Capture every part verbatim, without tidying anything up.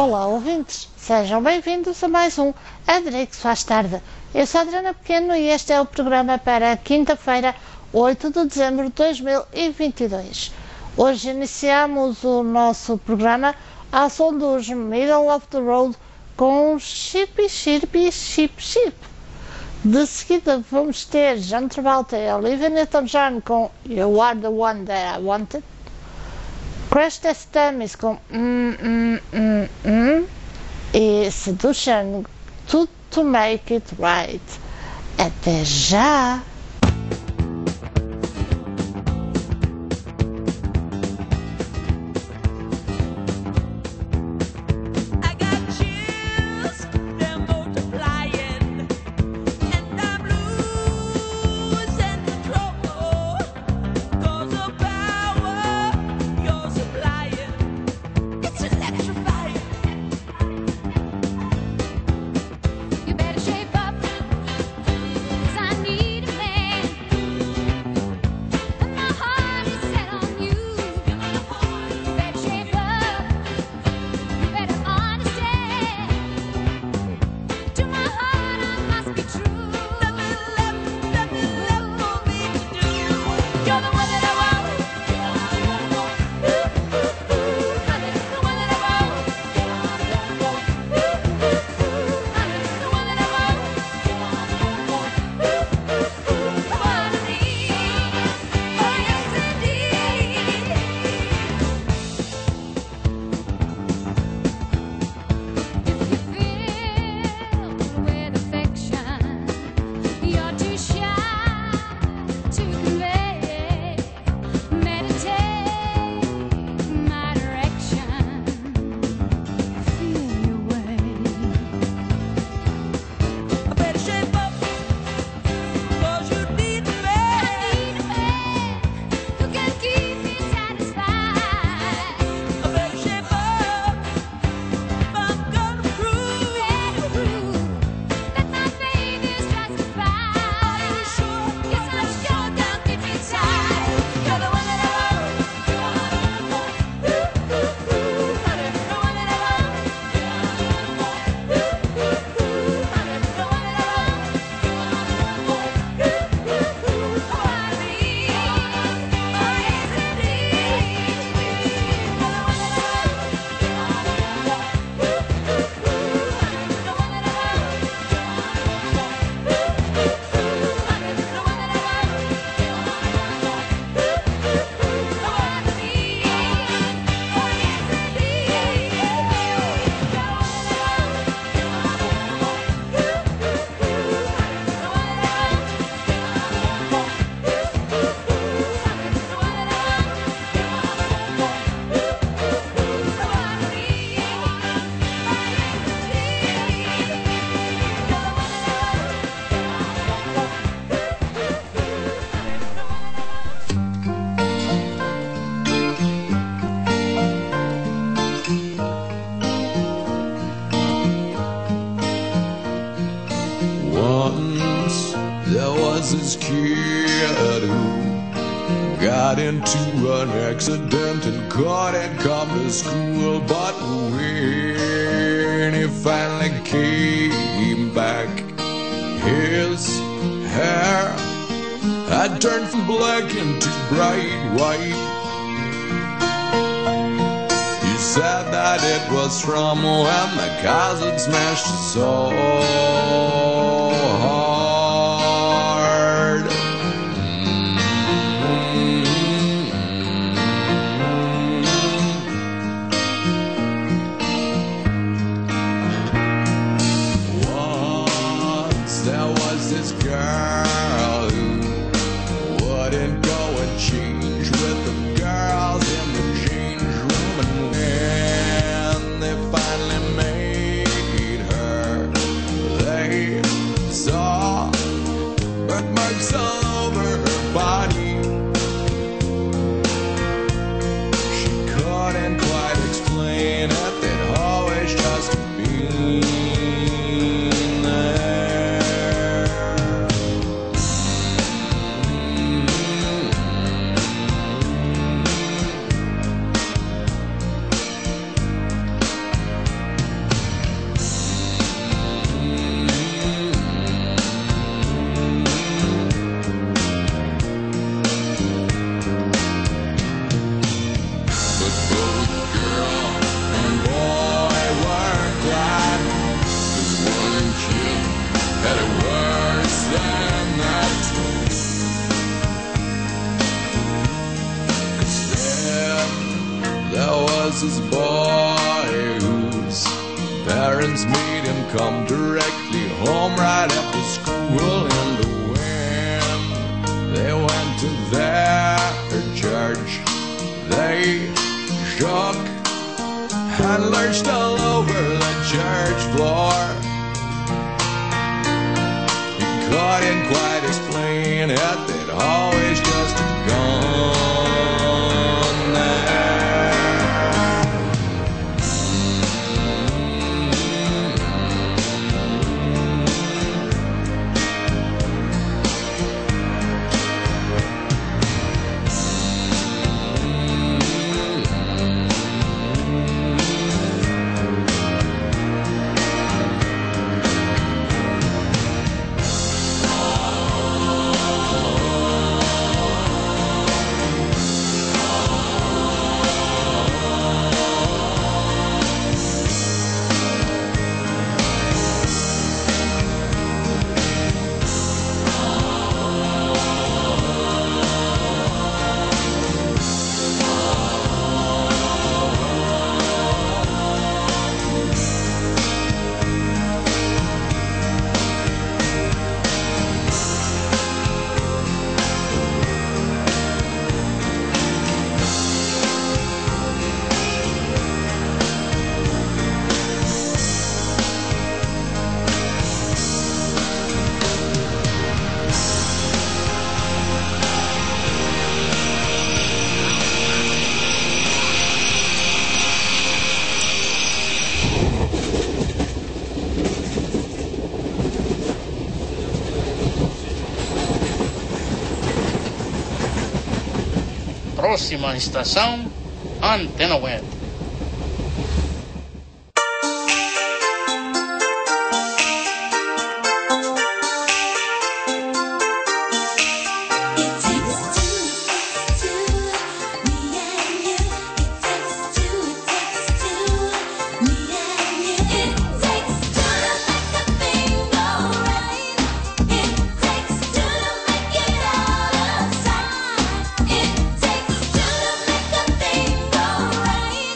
Olá, ouvintes! Sejam bem-vindos a mais um Adrix Faz Tarde. Eu sou a Adriana Pequeno e este é o programa para quinta-feira, oito de dezembro de dois mil e vinte e dois. Hoje iniciamos o nosso programa ao som dos Middle of the Road com Chirpy Chirpy Chip Chip. De seguida vamos ter John Travolta e Olivia Newton-John com You Are the One That I Wanted. Crash Test Dummies com mm, mm, mm, mm, e Seduction to, to Make It Right. Até já! This kid who got into an accident and couldn't come to school, but when he finally came back, his hair had turned from black into bright white. He said that it was from when the cars had smashed his soul. Chris's boy, whose parents made him come directly home right after school in the wind. They went to their church, they shook and lurched all over the church floor. He couldn't quite explain it, they'd always just gone there. Próxima estação, Antena Web. Right.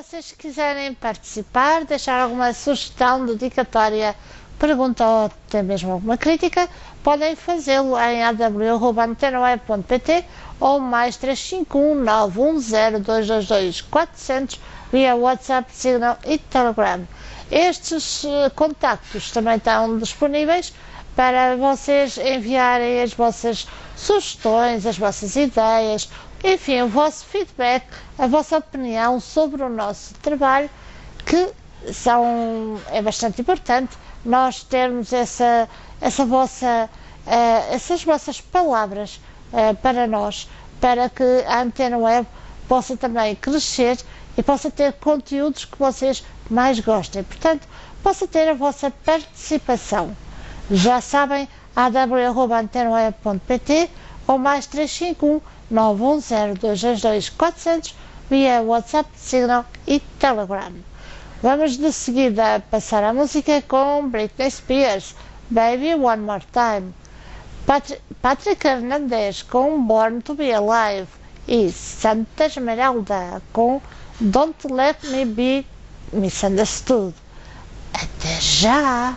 vocês quiserem participar, deixar alguma sugestão, dedicatória, pergunta ou até mesmo alguma crítica, podem fazê-lo em a w arroba antena web ponto p t ou mais três cinco um nove um zero dois dois dois quatro zero zero via WhatsApp, Signal e Telegram. Estes uh, contactos também estão disponíveis para vocês enviarem as vossas sugestões, as vossas ideias, enfim, o vosso feedback, a vossa opinião sobre o nosso trabalho, que são, é bastante importante nós termos essa, essa vossa, uh, essas vossas palavras uh, para nós, para que a Antena Web possa também crescer e possa ter conteúdos que vocês mais gostem. Portanto, possa ter a vossa participação. Já sabem, a w arroba antena web ponto p t ou mais três cinco um nove um zero dois dois dois quatro zero zero via WhatsApp, Signal e Telegram. Vamos de seguida passar a música com Britney Spears, Baby One More Time, Pat Patrick Hernandez com Born to Be Alive e Santa Esmeralda com Don't Let Me Be Misunderstood. Até já!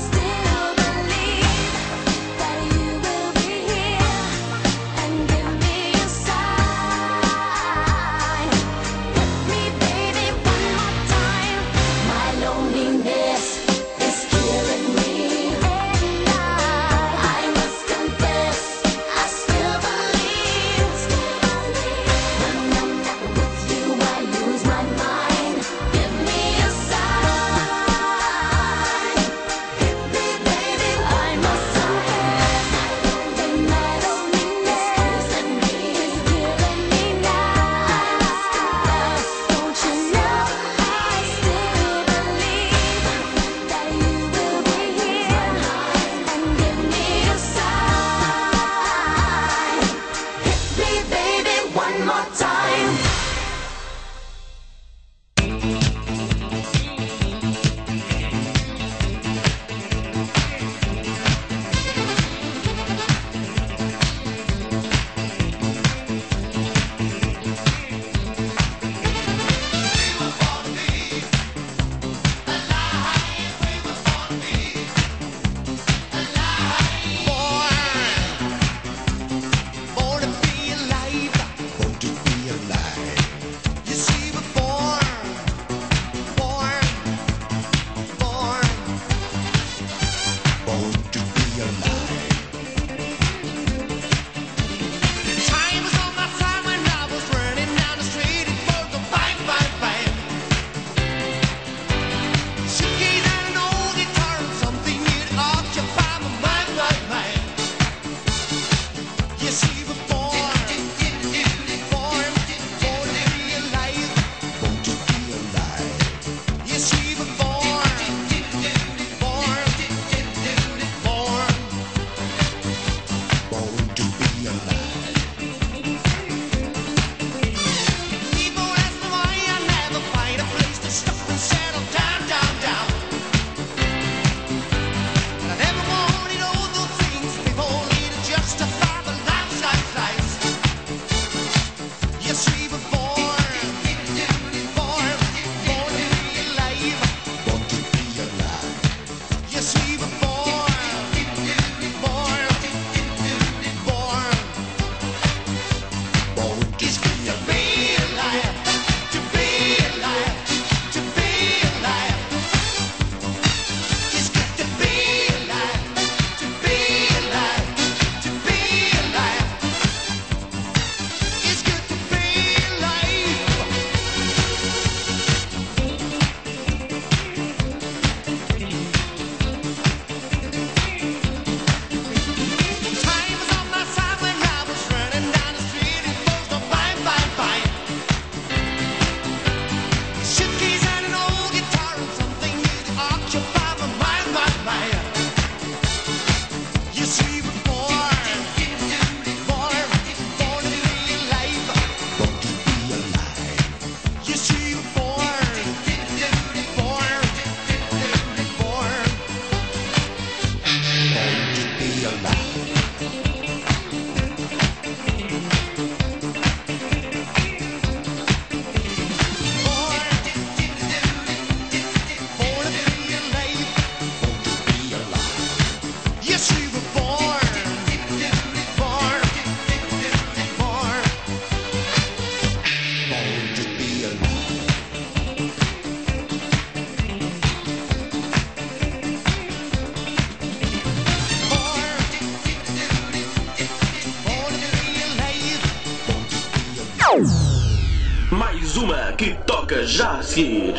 Give me mais uma que toca já a seguir.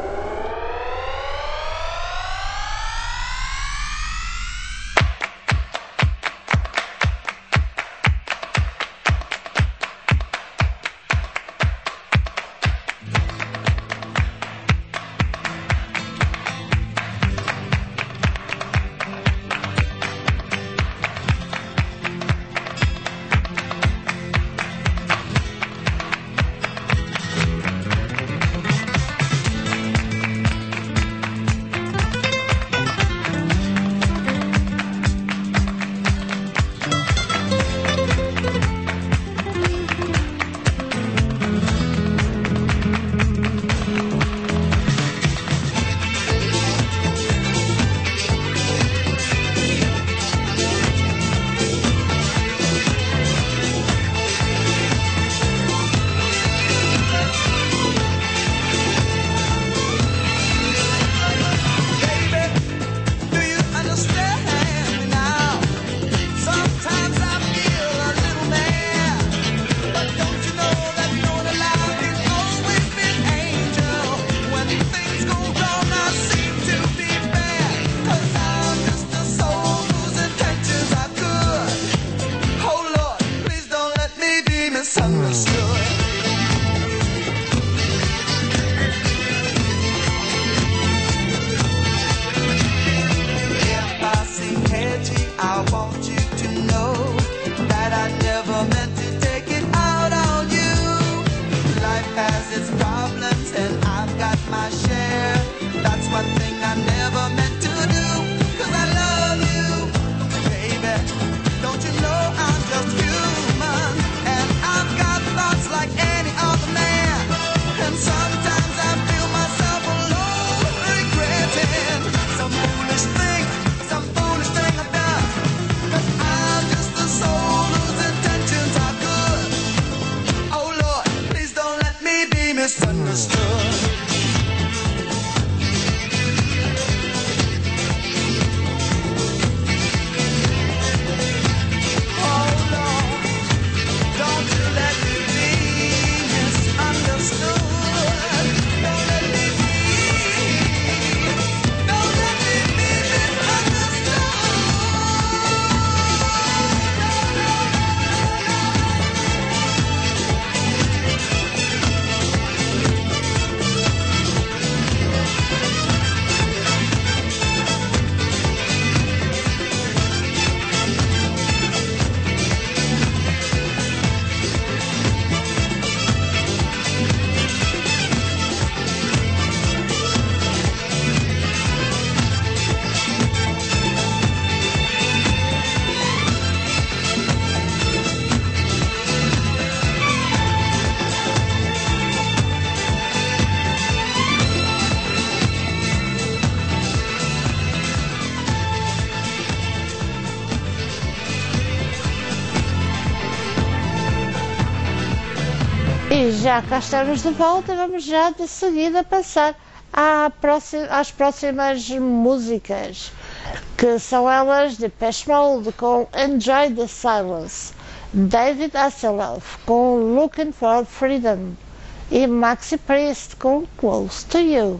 E já cá estamos de volta, vamos já de seguida passar à próxima, às próximas músicas, que são elas de Depeche Mode com Enjoy the Silence, David Hasselhoff com Looking for Freedom e Maxi Priest com Close to You.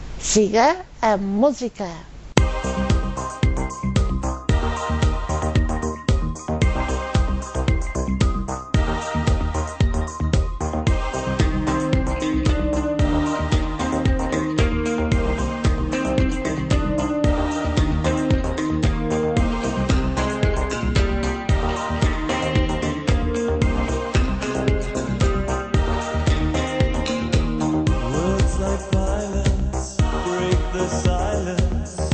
Siga a música. Words like violence break the silence.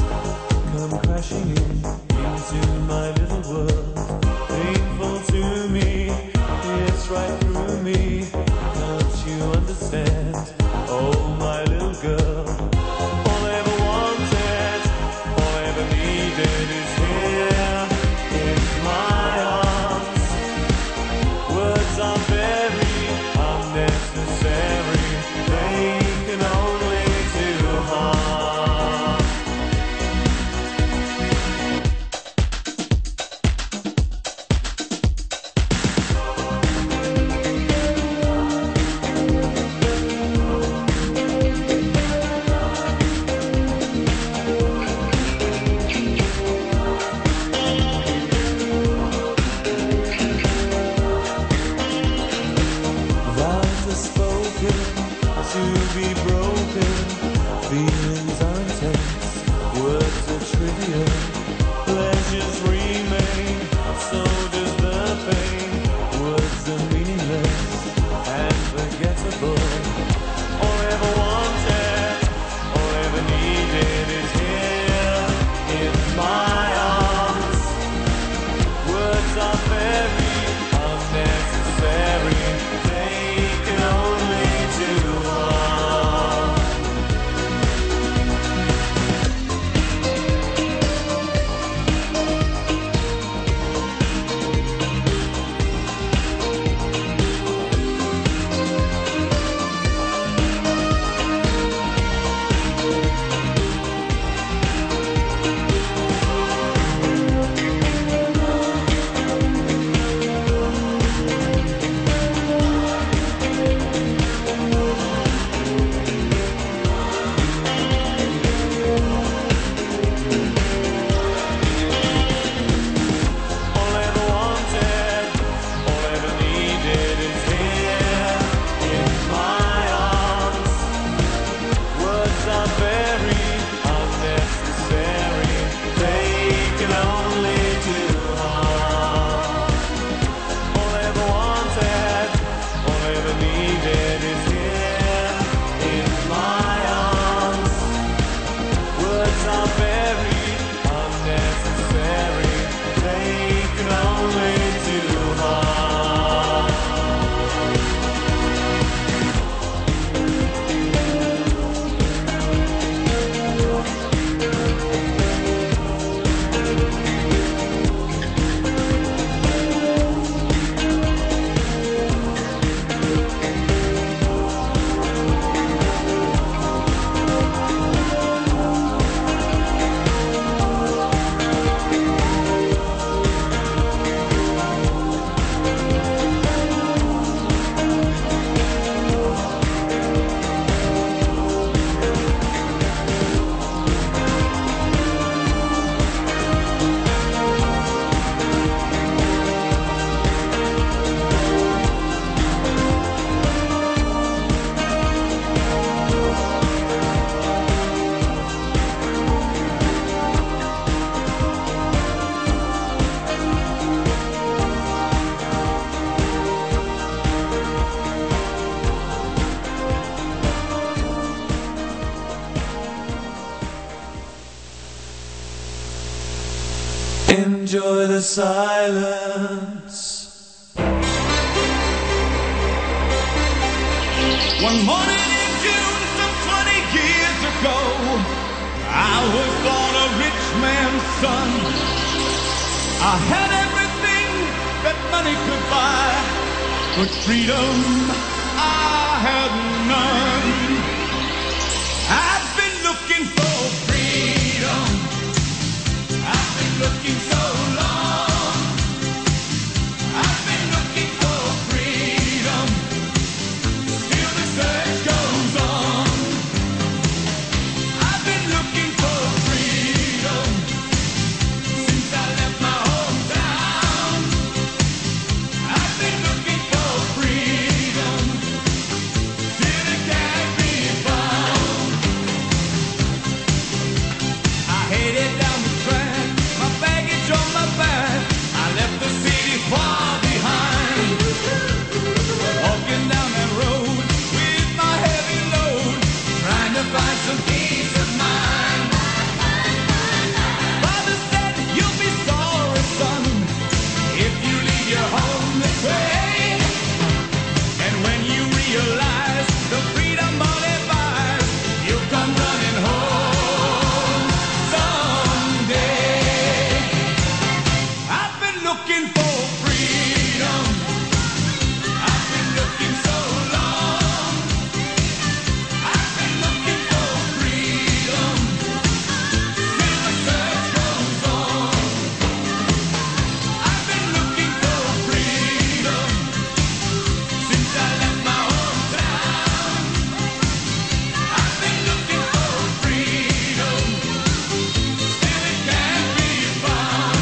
silence. One morning in June, some twenty years ago, I was born a rich man's son. I had everything that money could buy, but freedom I had none. I've been looking for freedom. I've been looking so long. I've been looking for freedom. Still the search goes on. I've been looking for freedom since I left my hometown. I've been looking for freedom. Still it can't be found. I headed down the track, my baggage on my back. I left the city far behind. Walking down that road with my heavy load, trying to find some peace of mind. Father said, you'll be sorry, son, if you leave your home this way. And when you realize the freedom money buys, you'll come running home someday. I've been looking for freedom. I've been looking so long. I've been looking for freedom. Still the search goes on. I've been looking for freedom since I left my hometown. I've been looking for freedom. Still it can't be found.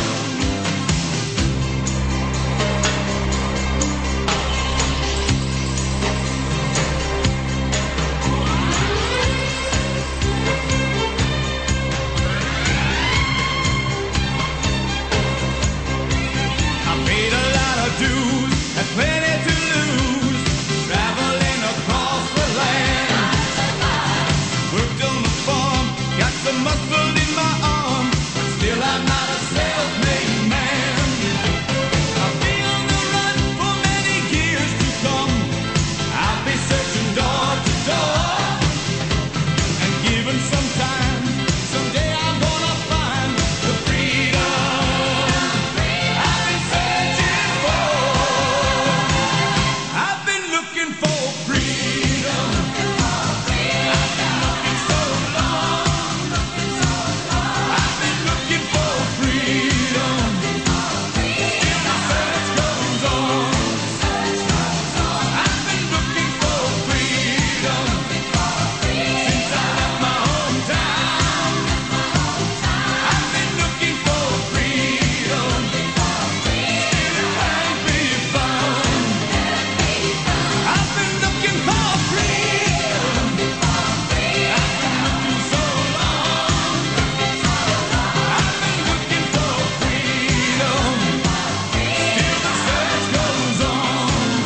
I paid a lot of dues and plenty to lose, traveling across the land. Worked on the farm, got some muscle in my arm, but still I'm not a self-made man. I'll be on the run for many years to come. I'll be searching door to door, and given some time, someday I'm gonna find the freedom I've been searching for. I've been looking for freedom. I've been looking so long. I've been looking for freedom. Still the search goes on. I've been looking for freedom since I left my hometown. I've been looking for freedom. Still it can't be found. I've been looking for freedom. I've been looking so long. I've been looking for freedom. Still the search goes on.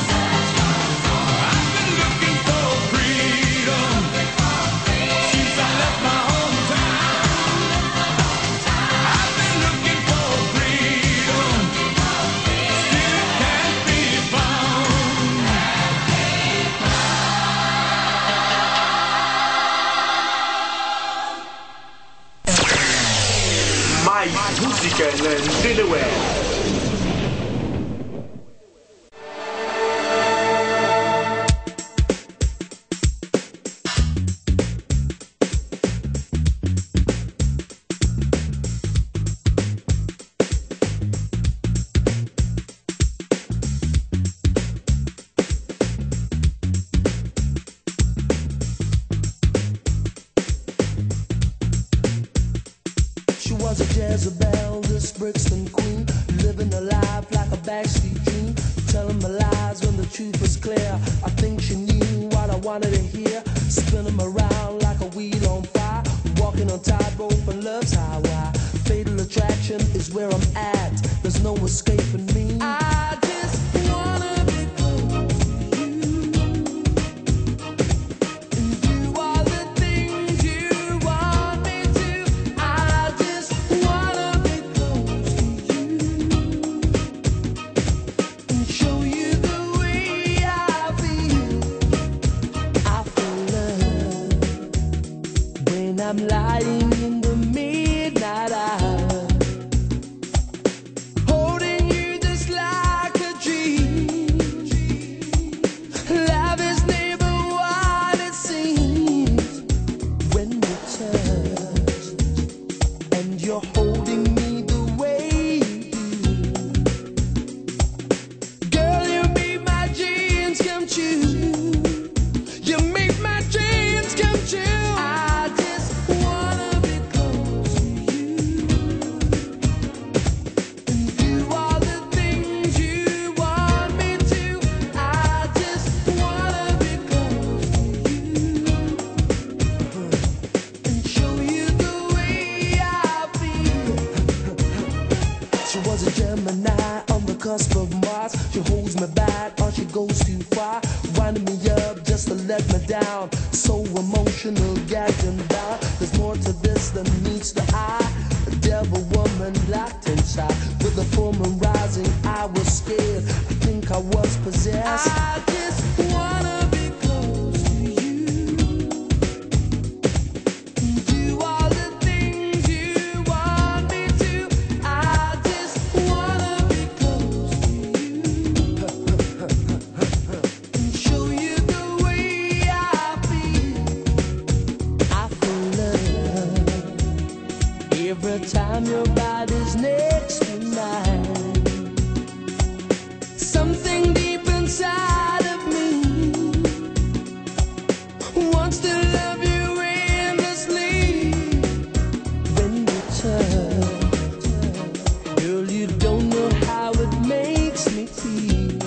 I've been looking for freedom since I left my hometown. I've been looking for freedom. Still it can't be found. Mais música na Antena Web. She was a Jezebel, this Brixton queen, living a life like a backstreet dream, telling my lies when the truth was clear. I think she knew what I wanted to hear, spinning around like a wheel on fire, walking on tightrope and love's highway. Fatal attraction is where I'm at, there's no escaping me. I just wanna be close to you, and do all the things you want me to. I just wanna be close to you. cusp of Mars. She holds me back or she goes too far, winding me up just to let me down. So emotional, gagged and bound. There's more to this than meets the eye. A devil woman locked inside. With the full moon rising, I was scared. I think I was possessed. I just wanna be close to you. Do all the things you want me to. I just wanna be close to you. And show you the way I feel. I feel love every time your body's next to mine. Something deep inside of me wants to love you endlessly. When you touch, girl, you don't know how it makes me feel.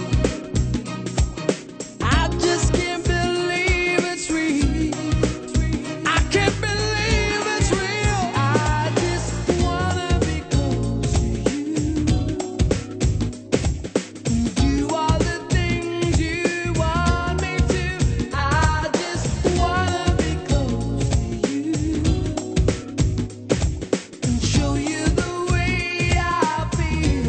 I just can't believe it's real. I can't believe it's real. I just wanna be close to you. Do all the things you want me to. I just wanna be close to you. And show you the way I feel.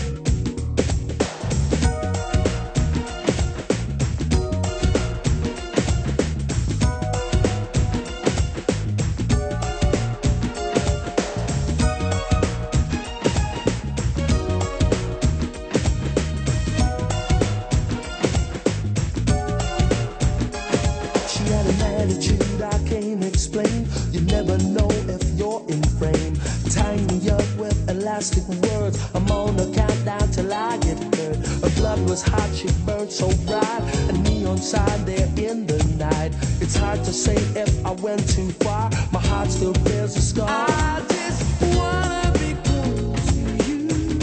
She had an attitude I can't explain. You never know if you're in frame. Tying me up with elastic words. I'm on a countdown till I get hurt. Her blood was hot, she burned so bright. A neon sign there in the night. It's hard to say if I went too far. My heart still bears a scar. I just wanna be close to you.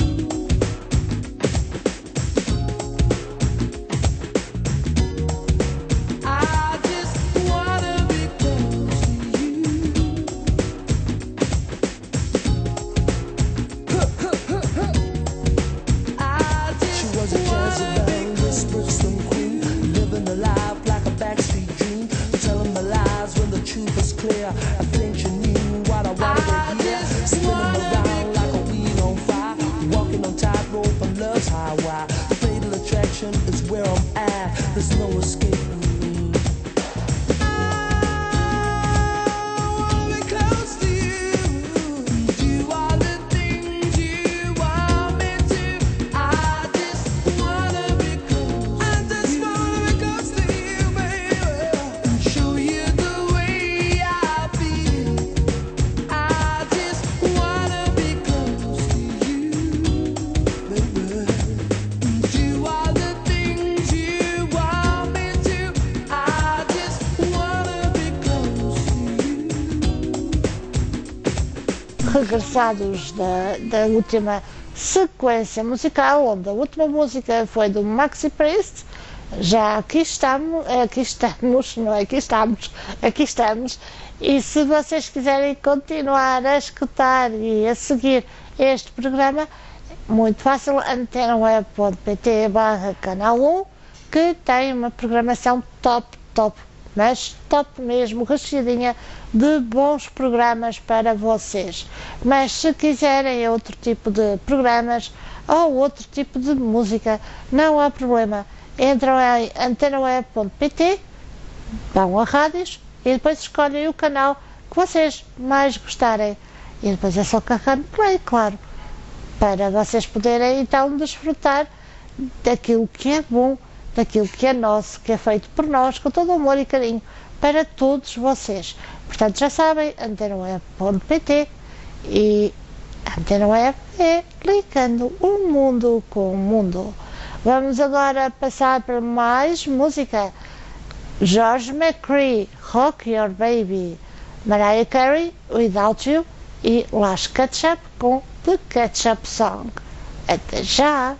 I just wanna be close to you. I just she was a Jezebel, this Brixton queen, living a life like a backstreet dream, telling my lies when the truth was clear. I think she knew what I wanted to hear. Spinning around like a wheel on fire, walking on tightrope on love's highway. Fatal attraction is where I'm at. There's no escaping me. I wanna be close to you. Do all the things you want me to. I just wanna be close. I just wanna be close to you, baby. And show you the way I feel. I just wanna be close to you, baby. Do all the things you want me to. I just wanna be close to you. Regressados da, da última sequência musical, onde a última música foi do Maxi Priest, já aqui estamos, aqui estamos, não é aqui estamos, aqui estamos, e se vocês quiserem continuar a escutar e a seguir este programa, muito fácil, antena web ponto pt barra canal um, que tem uma programação top, top, mas top mesmo, recheadinha de bons programas para vocês. Mas se quiserem outro tipo de programas ou outro tipo de música, não há problema. Entram em antena web ponto pt, vão a rádios e depois escolhem o canal que vocês mais gostarem. E depois é só carregar no play, claro, para vocês poderem então desfrutar daquilo que é bom, daquilo que é nosso, que é feito por nós, com todo o amor e carinho, para todos vocês. Portanto, já sabem, antena web ponto pt, e Antena Web é ligando o mundo com o mundo. Vamos agora passar para mais música. George McCrae, Rock Your Baby, Mariah Carey, Without You, e Lash Ketchup com The Ketchup Song. Até já!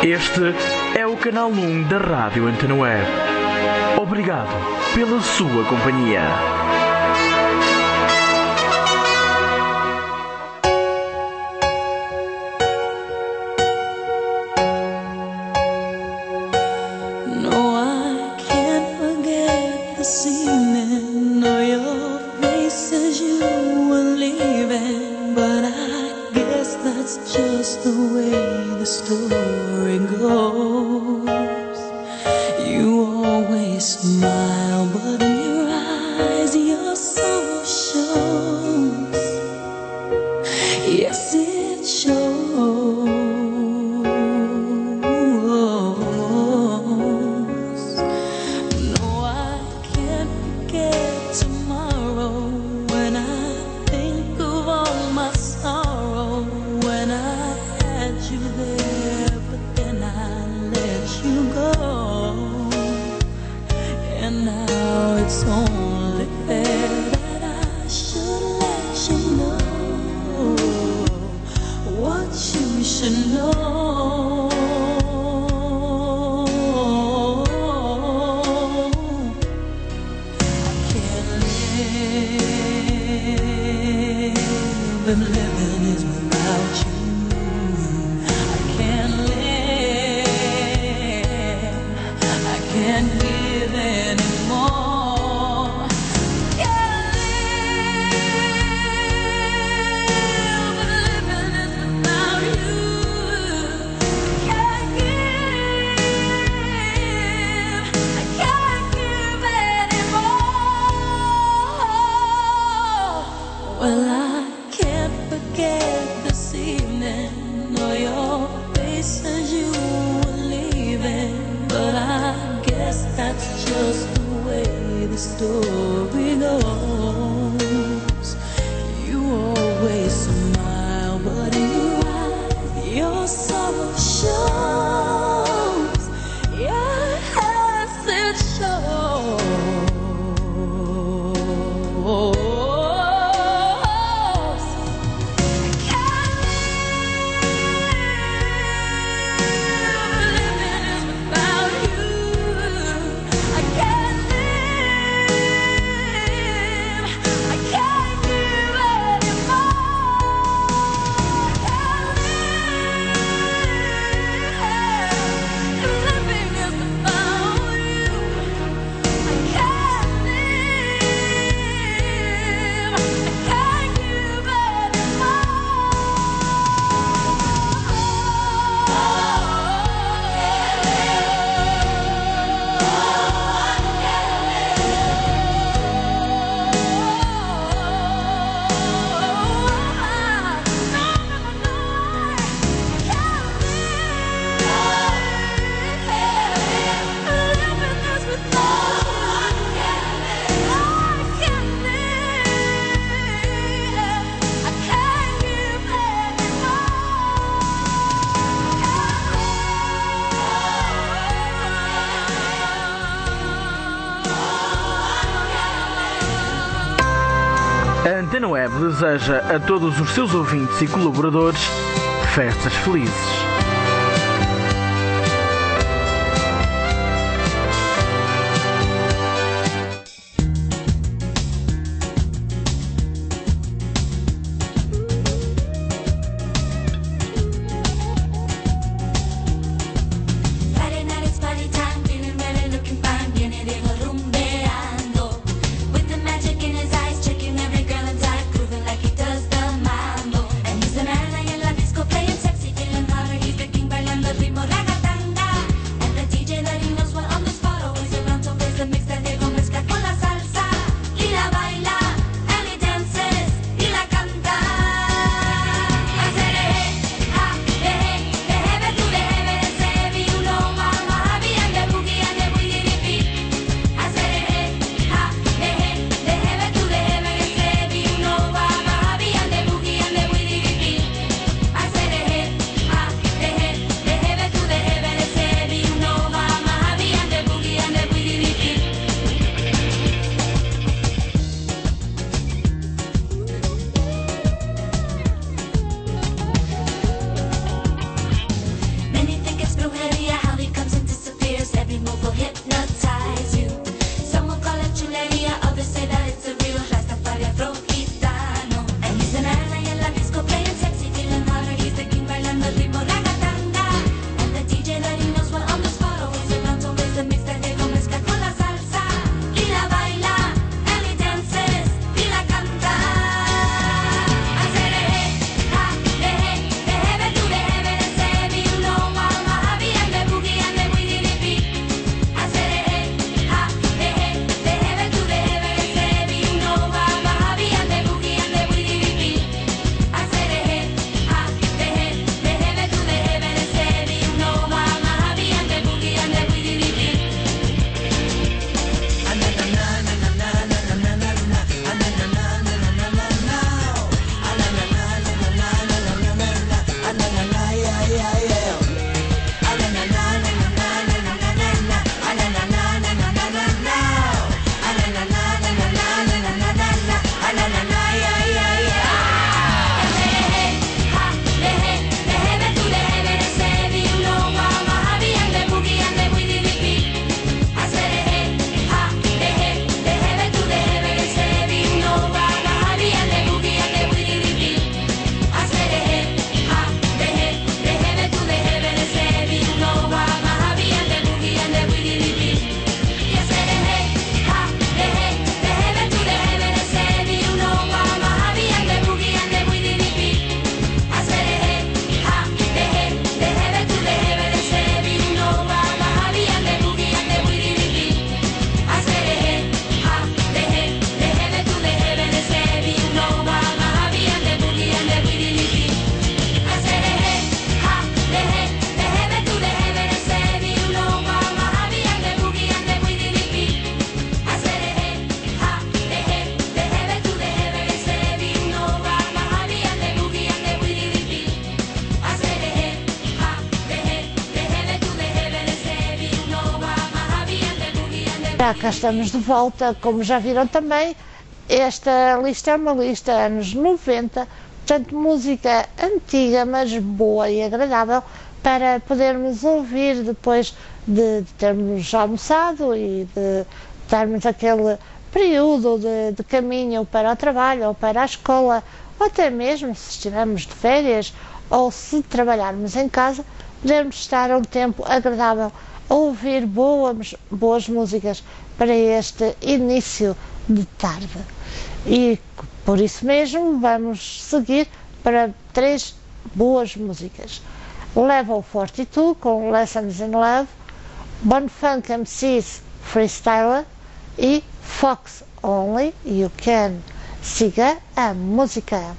Este é o canal um da Rádio Antena Web. Obrigado pela sua companhia. A Antena Web deseja a todos os seus ouvintes e colaboradores festas felizes. Like he does the mambo, and he's an ally in la disco playing sexy, feeling harder. Já cá estamos de volta, como já viram também, esta lista é uma lista anos noventa, portanto música antiga, mas boa e agradável, para podermos ouvir depois de, de termos almoçado e de darmos aquele período de, de caminho para o trabalho ou para a escola, ou até mesmo se estivermos de férias ou se trabalharmos em casa, podermos estar um tempo agradável a ouvir boas, boas músicas para este início de tarde. E por isso mesmo vamos seguir para três boas músicas. Level quarenta e dois com Lessons in Love, Bonfunk M Cs Freestyler e Fox Only You Can. Siga a música.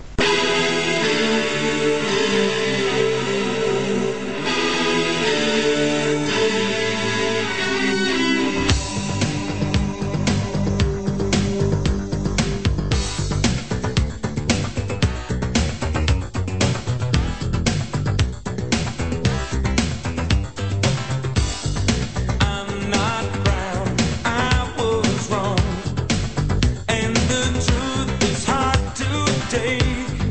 Day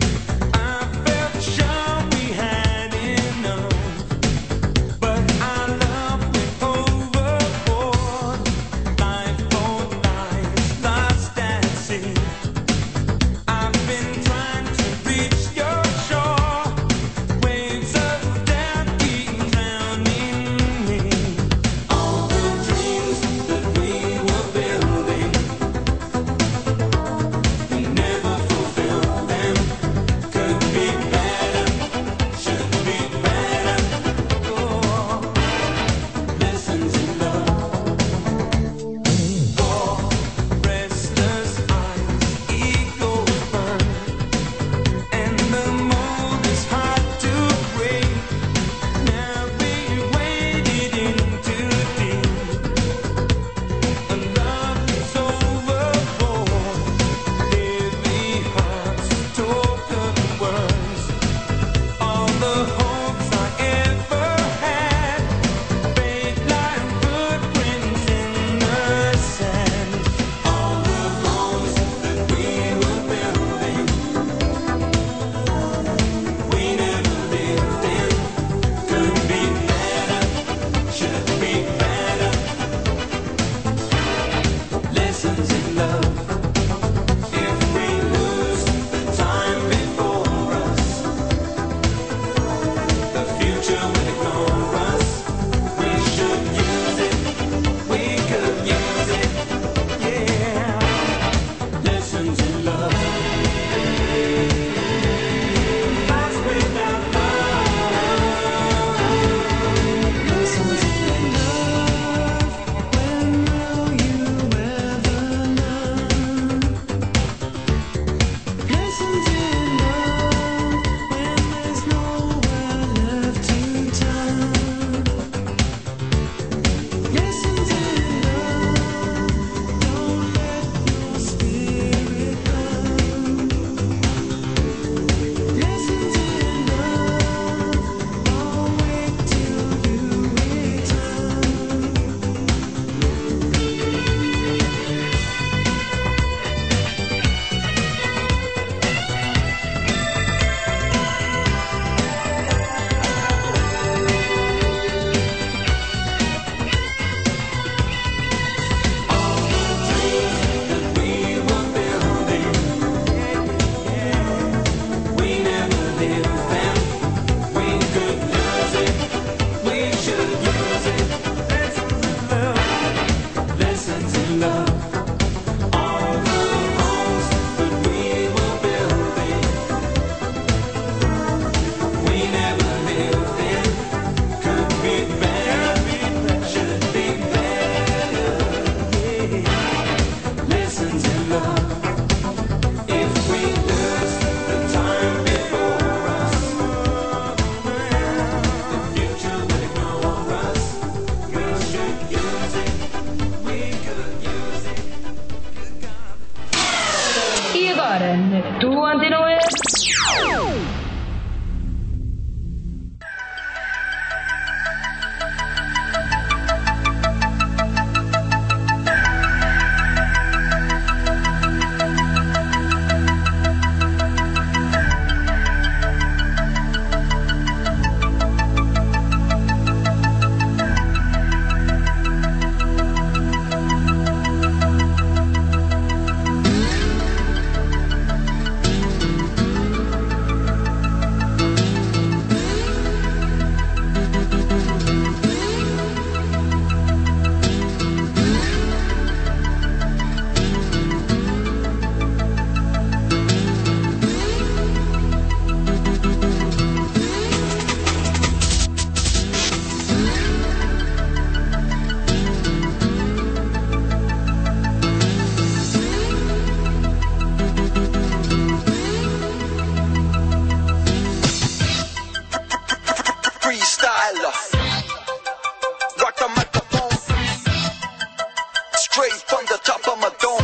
freestyler. Rock the microphone, straight from the top of my dome.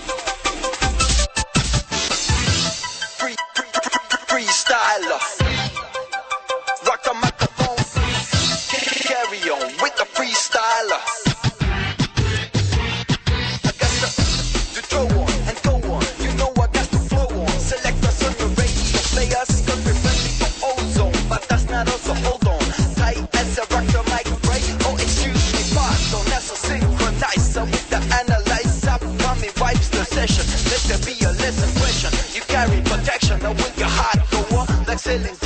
Free, free, free, freestyler. Rock the microphone, carry on with the freestyler. I got to, to throw on and go on. You know I got to flow on. Select us on the radio players, cause we're friendly for ozone. But that's not us, so hold on. Tight as a rock the mic break. Oh, excuse me, pardon. That's a synchronizer with the analyzer. Mommy wipes the session. Let there be a lesson question. You carry protection, now when your heart go on like selling.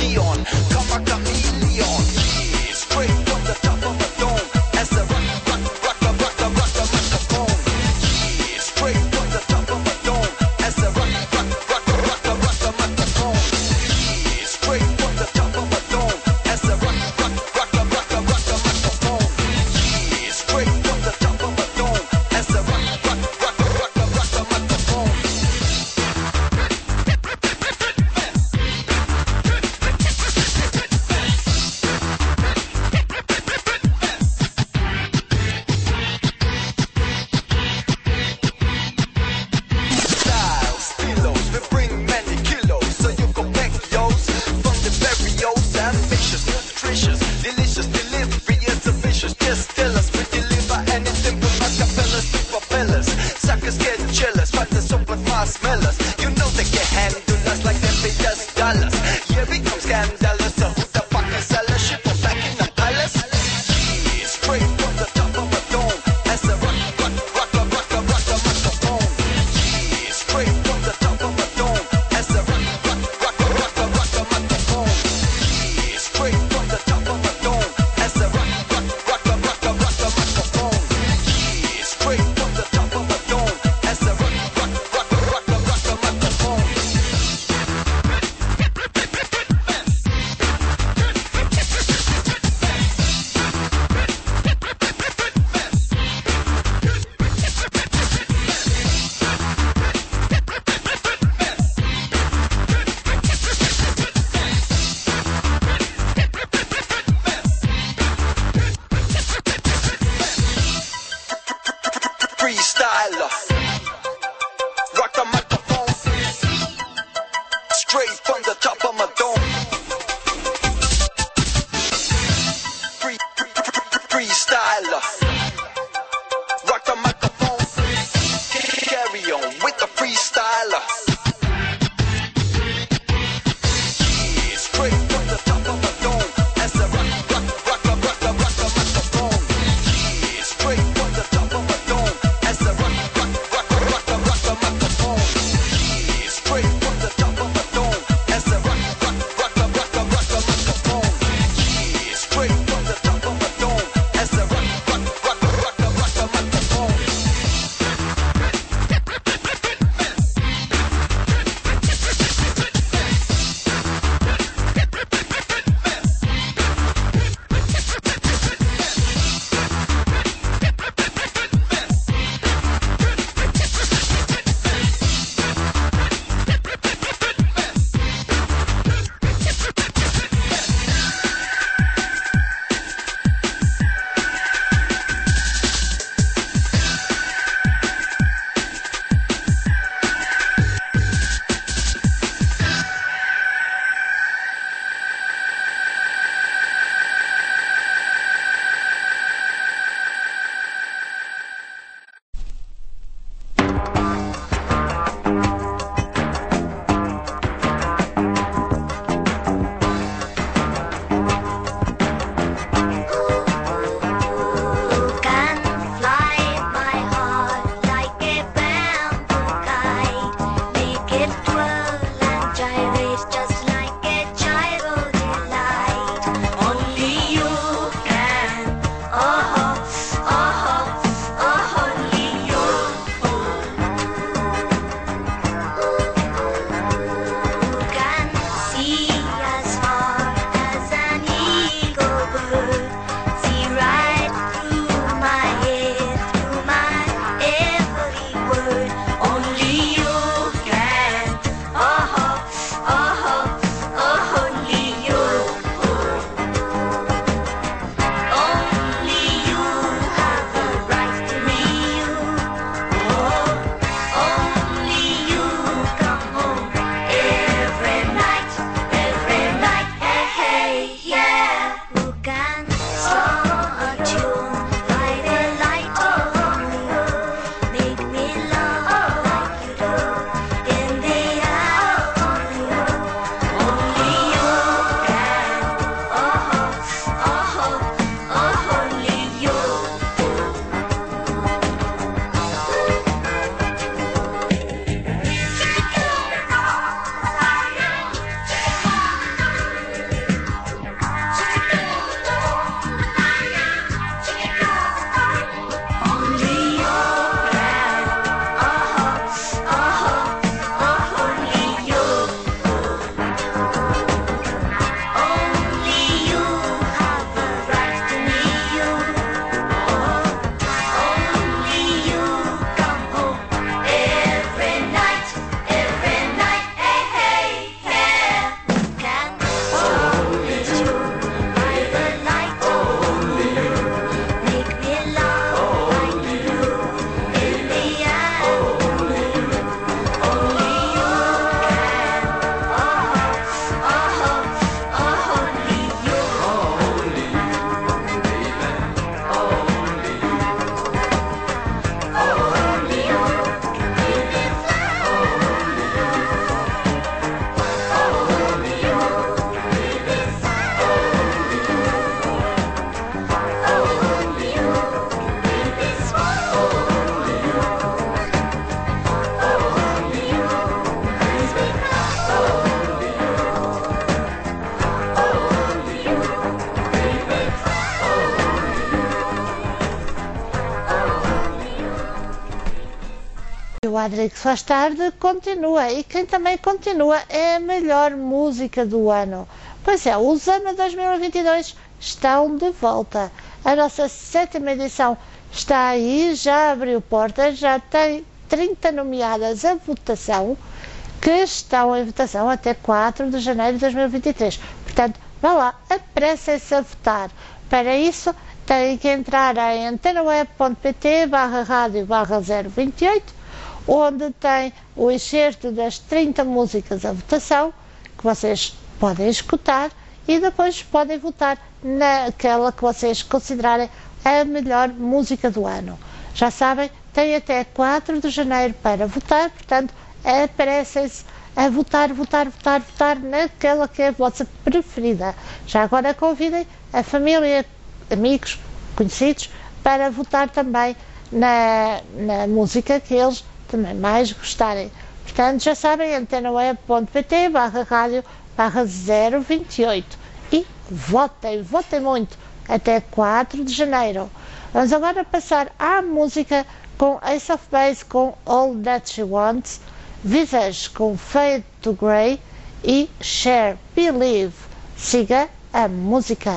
Adrix Faz Tarde continua, e quem também continua é a melhor música do ano. Pois é, os anos dois mil e vinte e dois estão de volta. A nossa sétima edição está aí, já abriu portas, já tem trinta nomeadas a votação, que estão em votação até quatro de janeiro de dois mil e vinte e três. Portanto, vá lá, apressem-se a votar. Para isso, têm que entrar em antenaweb.pt barra rádio barra zero vinte e oito, onde tem o excerto das trinta músicas a votação, que vocês podem escutar, e depois podem votar naquela que vocês considerarem a melhor música do ano. Já sabem, têm até quatro de janeiro para votar, portanto, apressem-se a votar, votar, votar, votar naquela que é a vossa preferida. Já agora convidem a família, amigos, conhecidos, para votar também na, na música que eles também mais gostarem. Portanto, já sabem, antenaweb.pt barra rádio barra zero vinte e oito, e votem, votem muito, até quatro de janeiro. Vamos agora passar à música com Ace of Base com All That She Wants, Visage com Fade to Grey e Cher, Believe. Siga a música.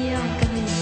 devenir gris.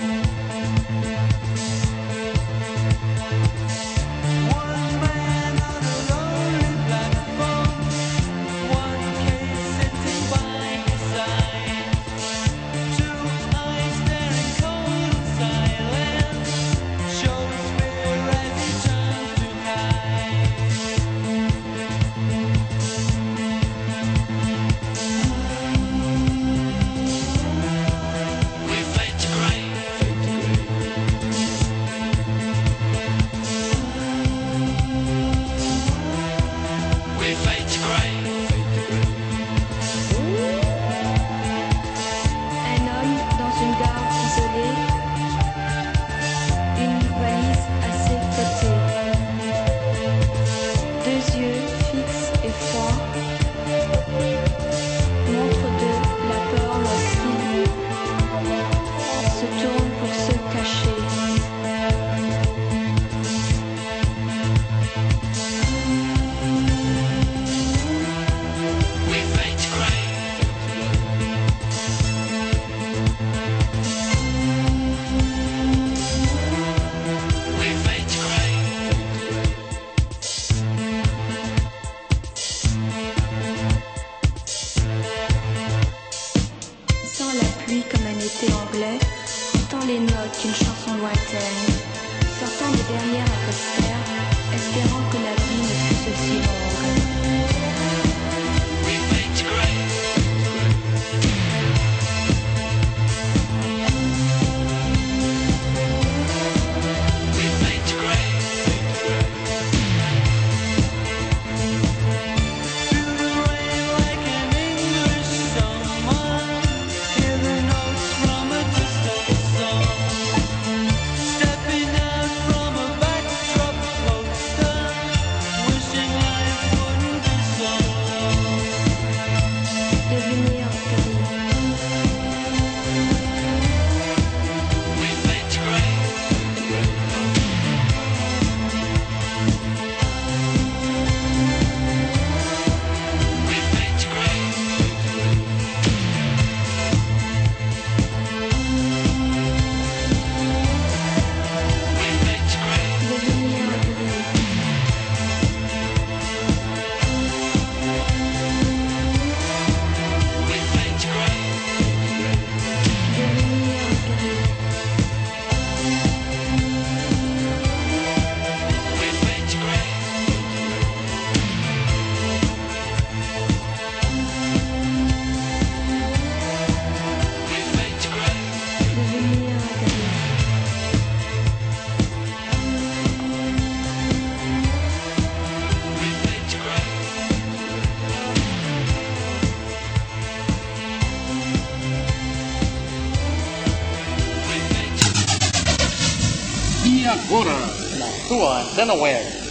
Agora, na tua Antena Web.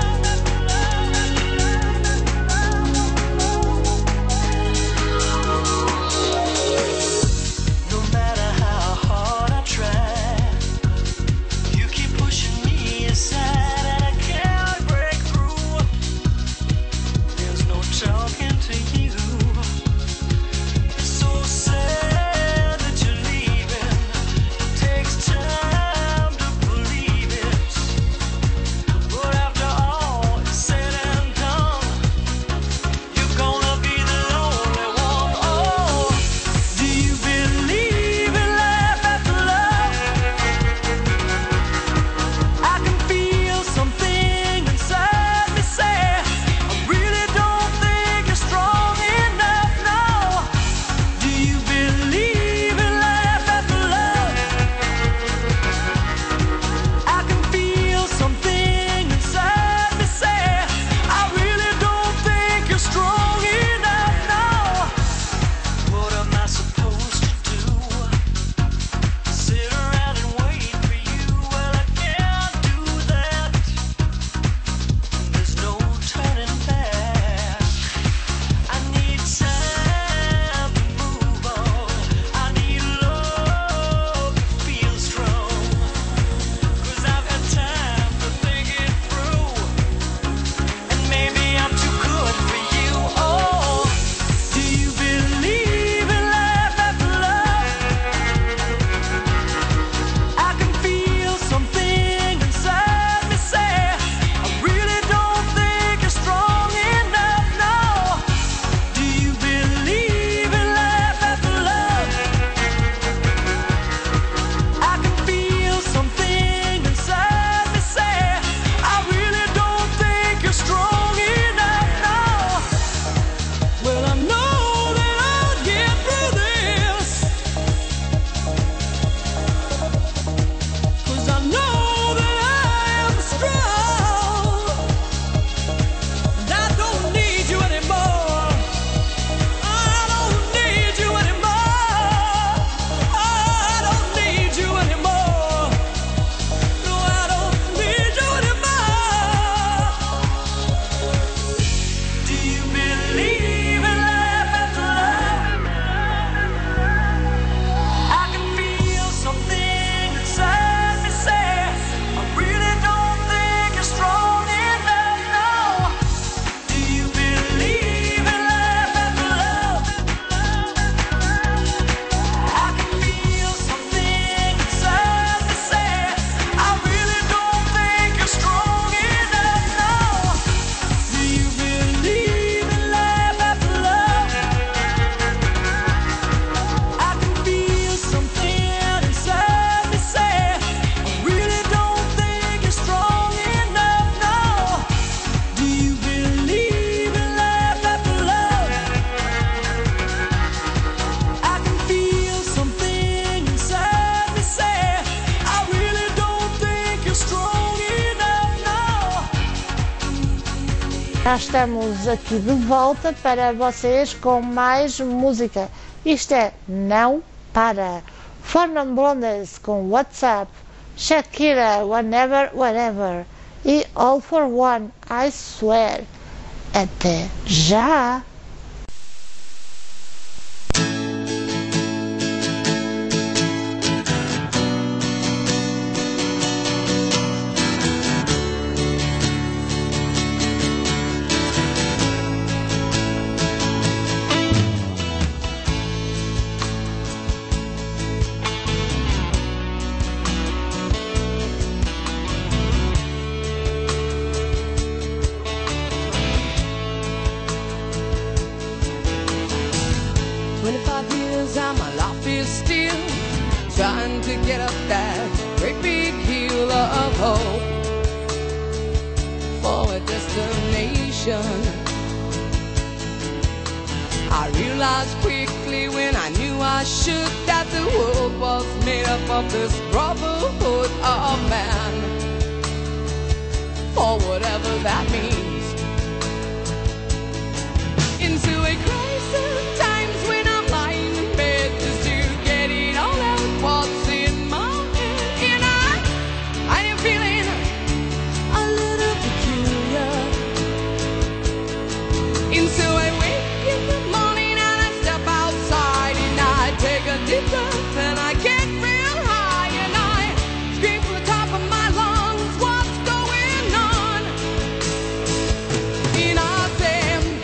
Thank Já estamos aqui de volta para vocês com mais música. Isto é Não Para. Four Non Blondes com WhatsApp, Shakira, Whenever, Wherever e All For One, I Swear. Até já! twenty-five years and my life is still trying to get up that great big hill of hope for a destination. I realized quickly when I knew I should that the world was made up of this brotherhood of man, for whatever that means. Into a crisis times when I'm lying in bed just to get it all out what's in my head. And I, I am feeling a little peculiar. And so I wake in the morning and I step outside and I take a deep breath and I get real high and I scream from the top of my lungs, what's going on? And I say,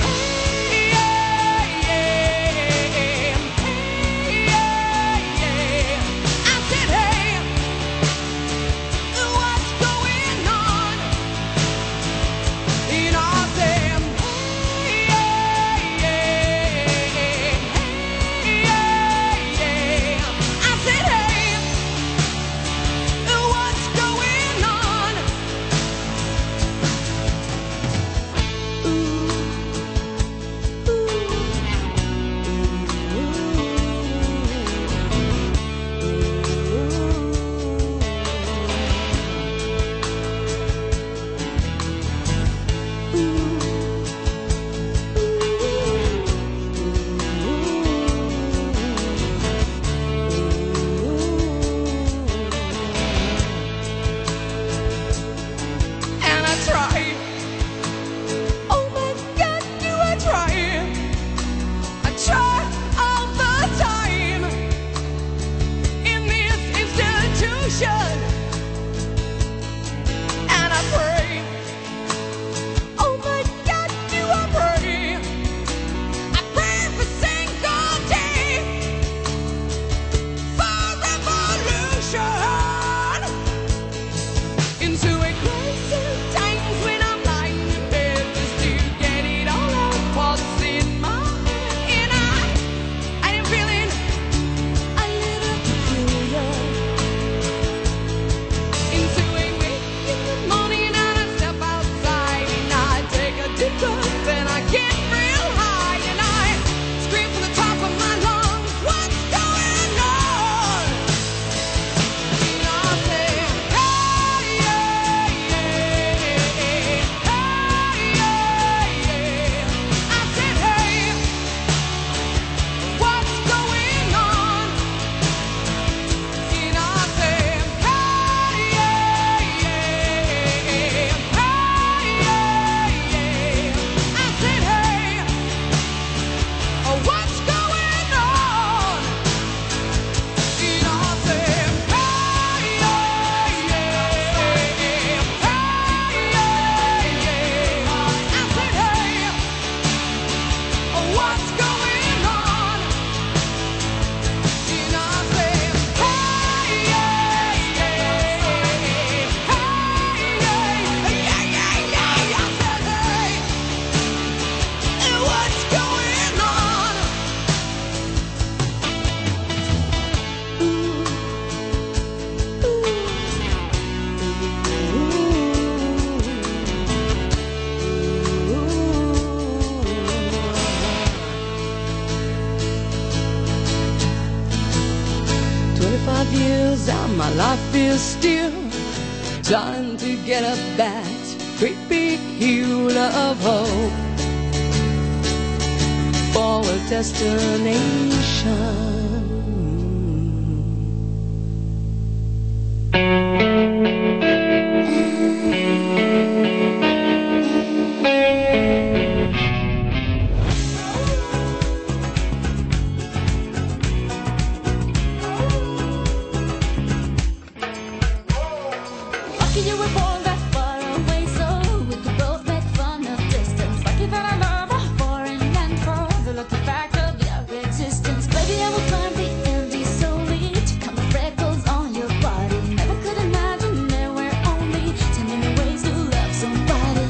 twenty-five years and my life is still trying to get up that great big fuel of hope for a destination. Lucky you were born that far away, so we could both make fun of distance. Lucky that I love a foreign land for the lucky fact of your existence. Baby, I will climb the Andes solely to count the freckles on your body. Never could imagine there were only ten million ways to love somebody.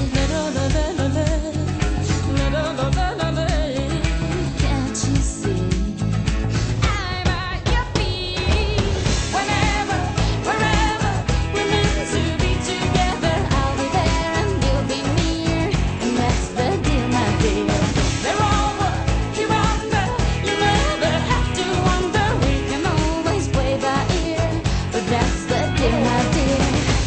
Can't you see? I'm at your feet. Whenever, wherever we're meant to be together, I'll be there and you'll be near, and that's the deal, my dear. They're over, you're under, you never have to wonder. We can always play by ear, but that's the deal, my dear.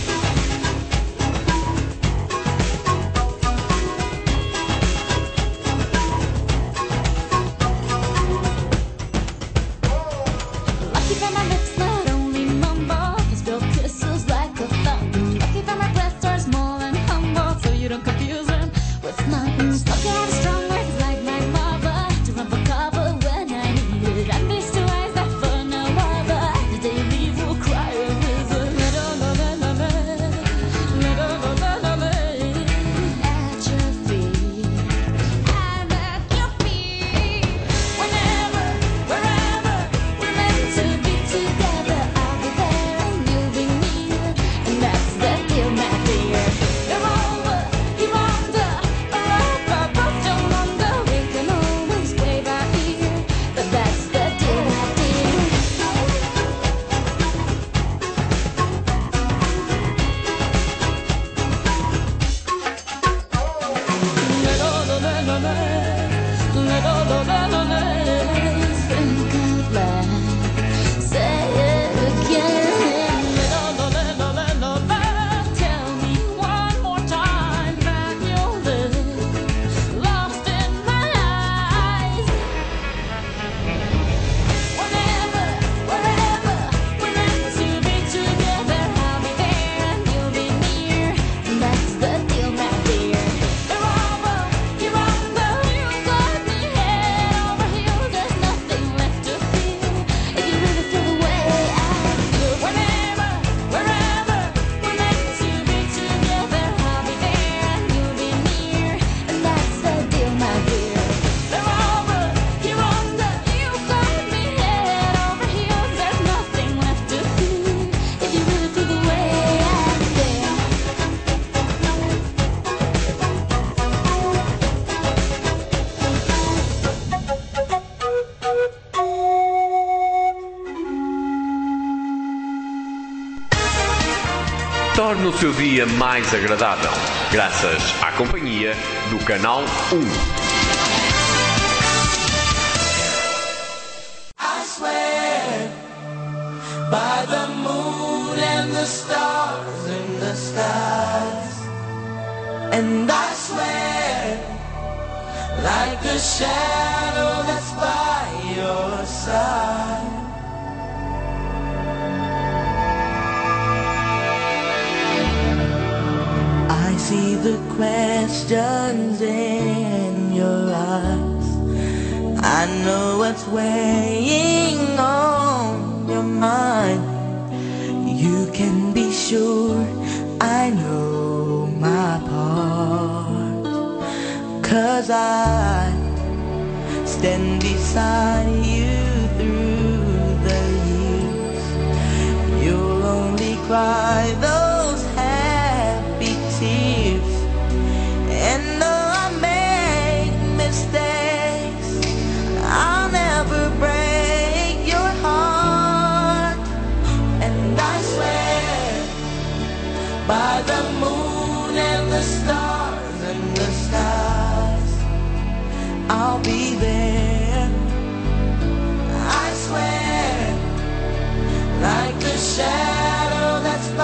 Lucky that my lips not only mumble, can spill kisses like a fountain. Lucky that my breasts are small and humble, so you don't confuse them with mountains. Lucky I have strong words like my mother to run for cover when I need it. And these two eyes that for no other, the day you leave will cry a river. At your feet, I'm at your feet. Whenever, wherever we're meant to be together, I'll be there and you'll be near, and that's the deal, my dear. You're over, you're under, forever, both don't wonder. We can always play by ear, but that's the deal, my dear. Think out loud, say it again. Tell me one more time that you'll live lost in my eyes. Whenever, wherever we're meant to be together, I'll be there and you'll be near, and that's the deal, my dear. You're over, you're under, you got me head over heels. There's nothing left to feel if you really feel the way I feel. Whenever, wherever we're meant to be together, I'll be there and you'll be near, and that's the deal, my dear. You're over, you're under, you got me head over heels. There's nothing left to feel if you really feel the way I feel. Torne o seu dia mais agradável, graças à companhia do Canal um. I swear by the moon and the stars in the skies, and I swear like the shadow that's by your side. I see the questions in your eyes. I know what's weighing on your mind. You can be sure I know my part, 'cause I stand beside you through the years. You'll only cry those happy tears, and though I make mistakes, I'll never break your heart. And I swear by the moon and the stars and the skies, I'll be there. I swear like the shadow that's by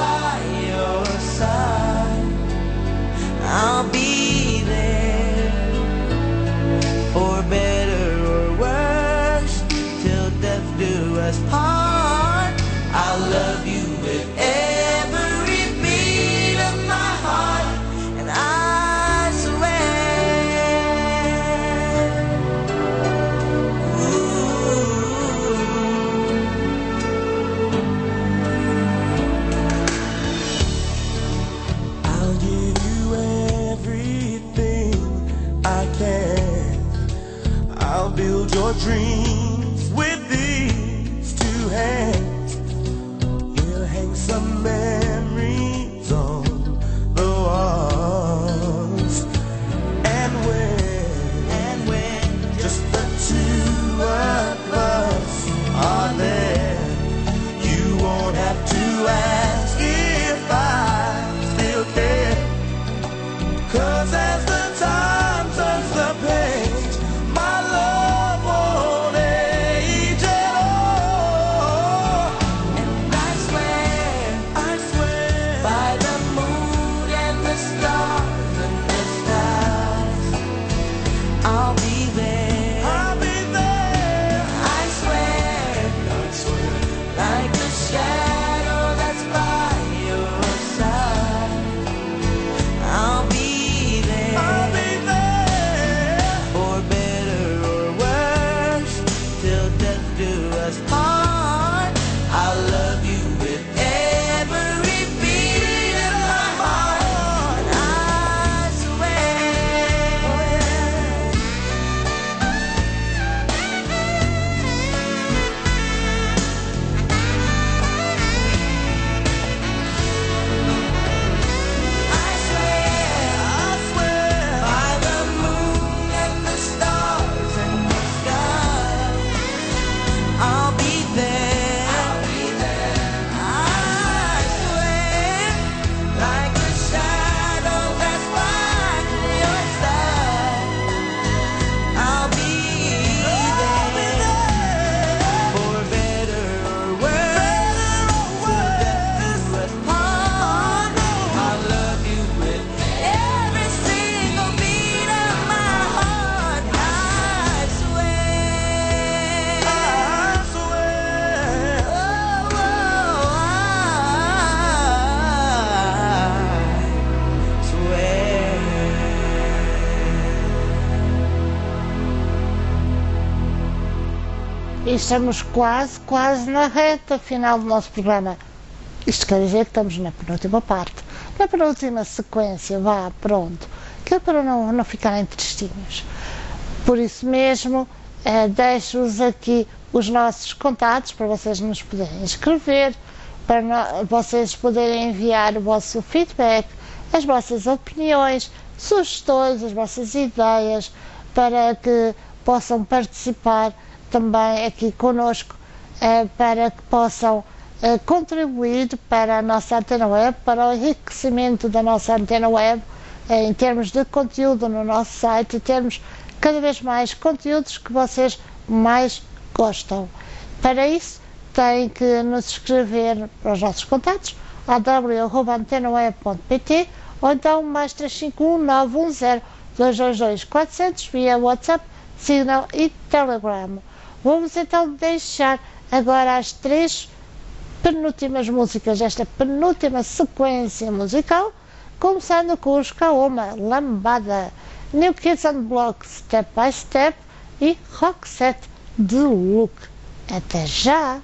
build your dreams with these two hands. He'll hang some memories on the walls. And when, and when just the two of us are there, you won't have to ask if I still care. 'Cause as the time turns the page, my love won't age at all. And I swear, I swear, by the moon and the stars and the skies, I'll be there. I'll be there. I swear, I swear, like a shadow that's by your side, I'll be there. I'll be there. For better or worse, till death do us part. I'll love you with every beat in my heart. I swear. I swear, I swear, by the moon and the stars and the sky, I'll be there. I'll be there. I swear, like a shadow that's by your side, I'll be there. For better or worse, till death do us part. I'll love you with every single beat of my heart. I swear. I swear. Oh, oh, I swear. E estamos quase, quase na reta final do nosso programa. Isto quer dizer que estamos na penúltima parte, na penúltima sequência, vá, pronto, que é para não, não ficarem tristinhos. Por isso mesmo, eh, deixo-vos aqui os nossos contatos para vocês nos poderem escrever, para no- vocês poderem enviar o vosso feedback, as vossas opiniões, sugestões, as vossas ideias, para que possam participar também aqui conosco, eh, para que possam eh, contribuir para a nossa antena web, para o enriquecimento da nossa antena web, eh, em termos de conteúdo no nosso site, e termos cada vez mais conteúdos que vocês mais gostam. Para isso, têm que nos escrever para os nossos contatos, a w arroba antena web ponto p t, ou então mais três cinco um nove um zero dois dois dois quatro zero zero via WhatsApp, Signal e Telegram. Vamos então deixar agora as três penúltimas músicas desta penúltima sequência musical, começando com os Kaoma, Lambada, New Kids on the Block, Step by Step e Roxette, The Look. Até já!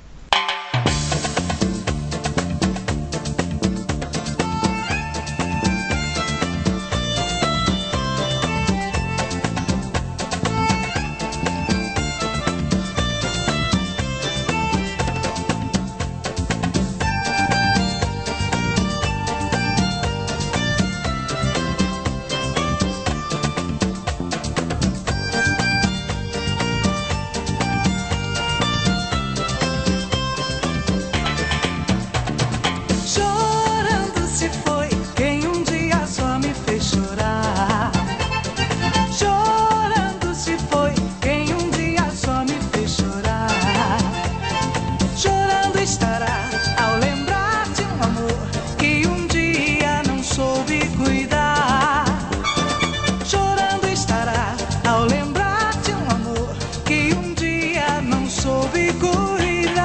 Chorando se foi quem um dia só me fez chorar. Chorando se foi quem um dia só me fez chorar. Chorando estará ao lembrar de um amor que um dia não soube cuidar. Chorando estará ao lembrar de um amor que um dia não soube cuidar.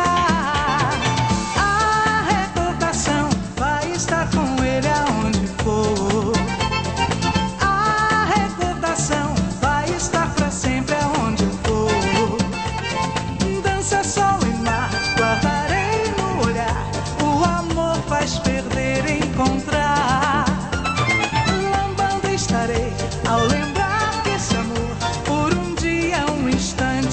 A recordação vai estar com ele aonde for. A recordação vai estar pra sempre aonde eu for. Dança, sol e mar, guardarei no olhar. O amor faz perder e encontrar. Lambando estarei ao lembrar desse amor. Por um dia, um instante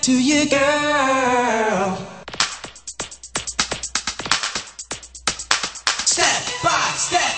to you, girl. Step by step.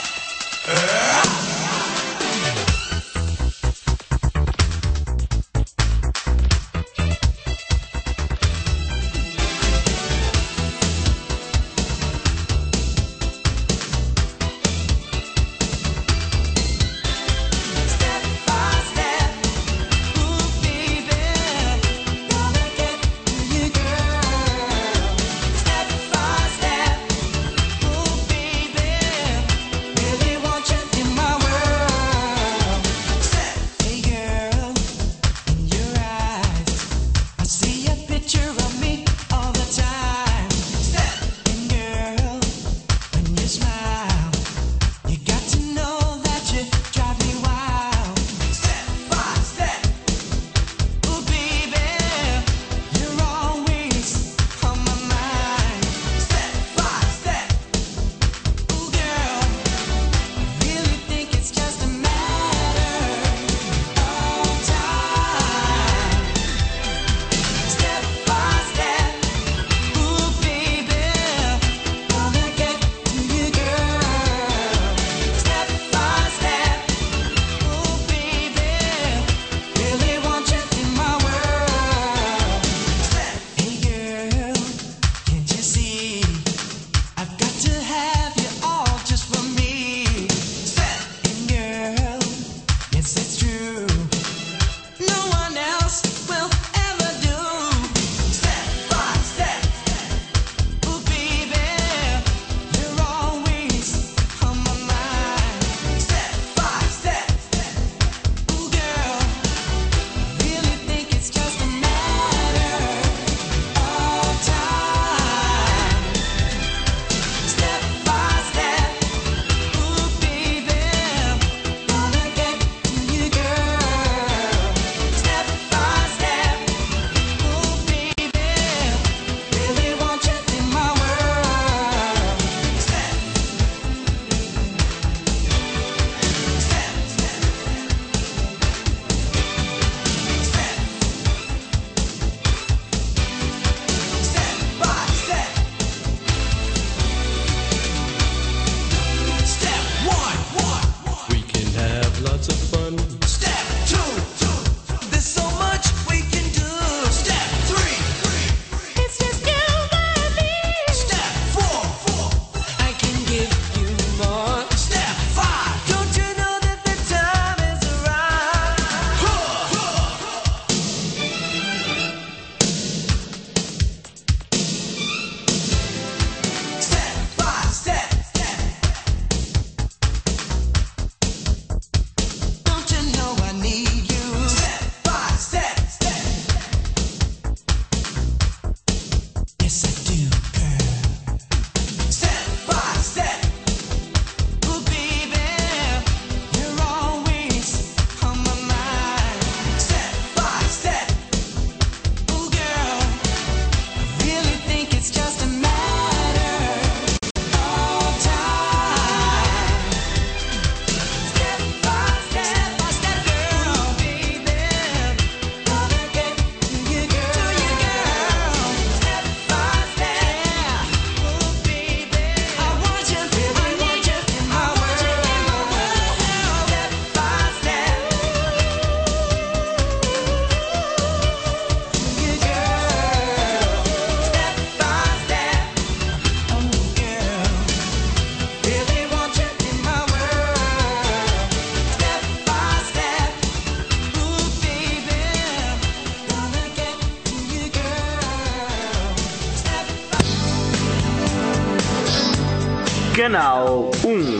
Canal um.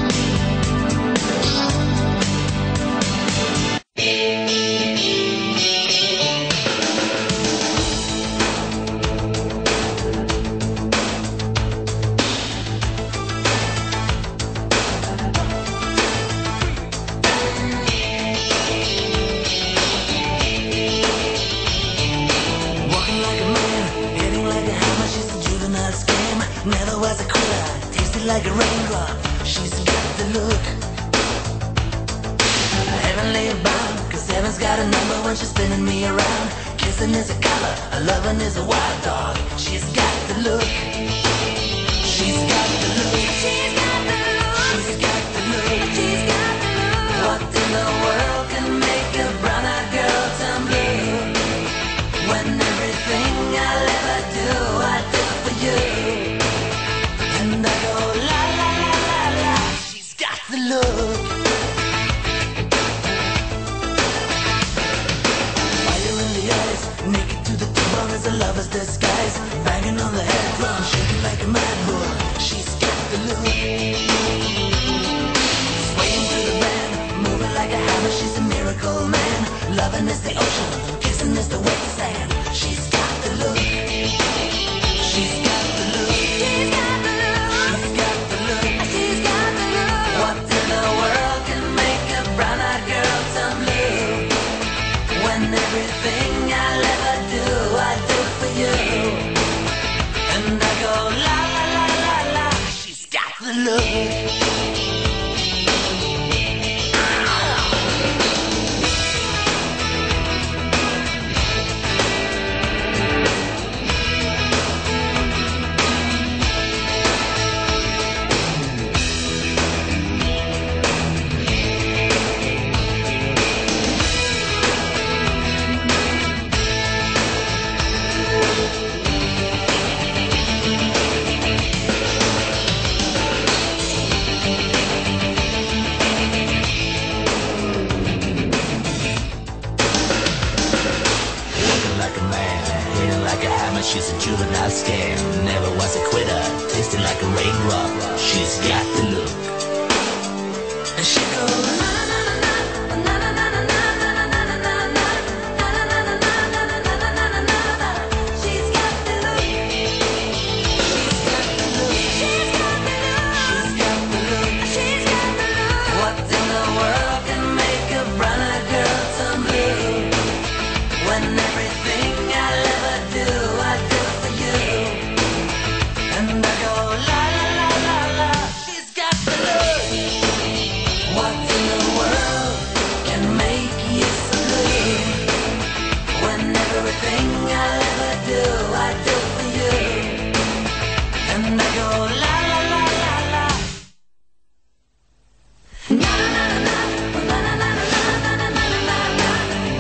Like a raindrop, she's got the look. Heavenly bound, cause heaven's got a number when she's spinning me around. Kiss kissing is a color, a loving is a wild dog. She's got the look. She's got the look. She's got the look. She's got the look. She's got the look. What in the world can make a brown-eyed girl turn blue? When everything I'll ever do, I do for you. And I go la la la la la. She's got the look. Fire in the eyes, naked to the tongue as a lover's disguise. Banging on the head drum, shaking like a mad bull. She's got the look. Swaying through the band, moving like a hammer. She's a miracle man. Loving is the ocean, kissing is the wet sand. She's got the look. She's got the look. She's got the look. She's got the look. She's got the look. What in the world can make a brown-eyed girl turn blue? When everything I'll ever do, I do for you. And I go la la la la la. She's got the look. She's a juvenile scam, never was a quitter, tasting like a raindrop. She's got the look. And she goes na na na na na na na na na na na na na. She's got the look. She's got the look. She's got the look. She's got the look. She's got the look. What in the world can make a brown-eyed girl turn blue? When everything I'll ever do, I do for you. And I go la la la la la. She's got the look. What in the world can make you so blue? When everything I'll ever do, I do for you. And I go la la la la la. Na na na na na na na na na na na na.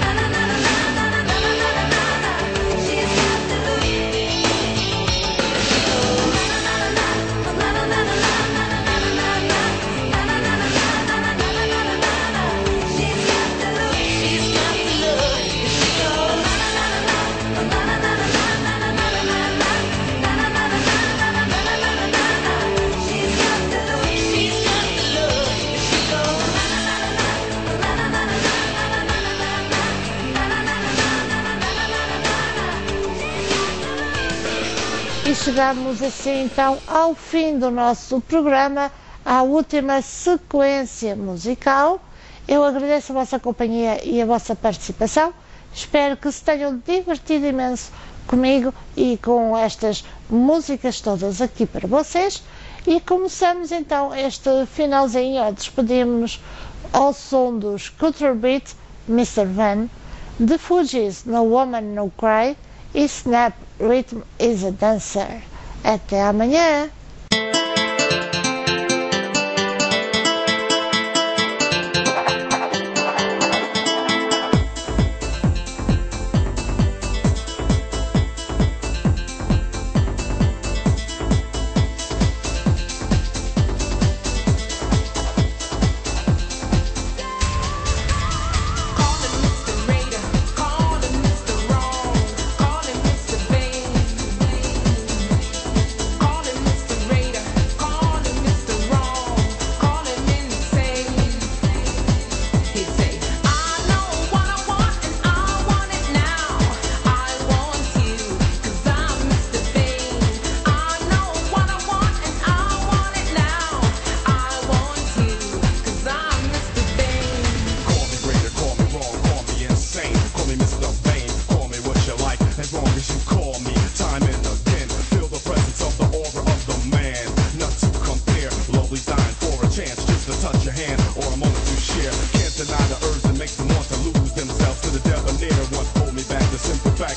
She's got the look. She goes na na na na na na na na na na. She's got the look. She's got the look. She goes na na na na na na na na na na na. She's got the look. She's got the look. She goes na na na na na na na na na. E chegamos assim então ao fim do nosso programa, à última sequência musical. Eu agradeço a vossa companhia e a vossa participação. Espero que se tenham divertido imenso comigo e com estas músicas todas aqui para vocês. E começamos então este finalzinho, ó, despedimos-nos ao som dos Culture Beat, mister Van, The Fugees, No Woman No Cry e Snap Rhythm is a Dancer. Até amanhã! deny the urge that makes them want to lose themselves to the debonair one. Hold me back, the simple fact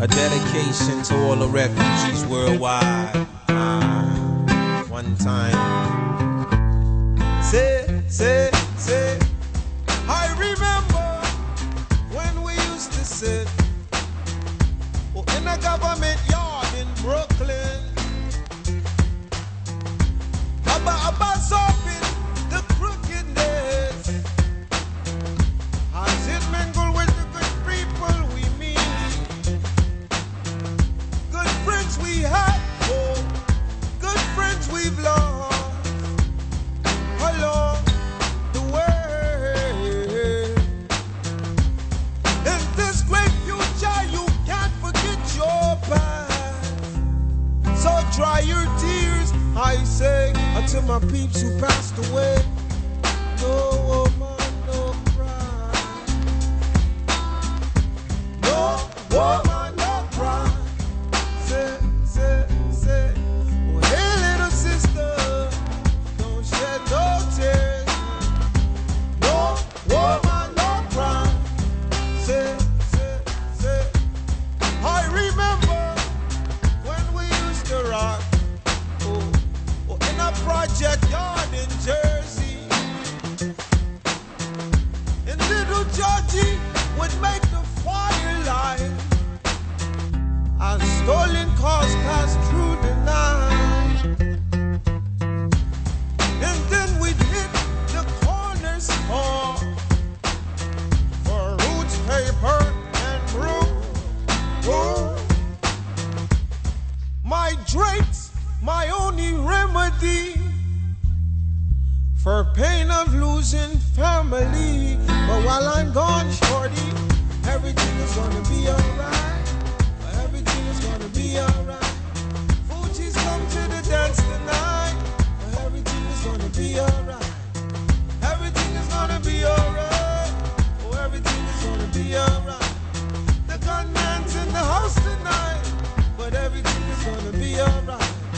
A dedication to all the refugees worldwide. Ah, one time. Say, say, say. I remember when we used to sit oh, in a government yard in Brooklyn. Abba, Abba, sopping the crookedness as it mingled with the good people we meet. Good friends we had, oh, good friends we've lost along the way. In this great future, you can't forget your past. So dry your tears, I say, until my peeps who passed away. No woman, no cry. No woman, no cry. Say, say, say. Oh, hey, little sister, don't shed no tears. No woman, no cry. Say, say, say. I remember when we used to rock. Oh, oh, in a project yard in Jersey. And little Georgie would make the firelight as stolen cars passed through the night. And then we'd hit the corner store for roots, paper, and brew. Oh, my drinks, my only remedy for pain of losing family. But while I'm gone, shorty, everything is gonna be alright. Everything is gonna be alright. Fuji's come to the dance tonight. Everything is gonna be alright. Everything is gonna be alright. Oh, everything is gonna be alright. The gunman's in the house tonight, but everything is gonna be alright.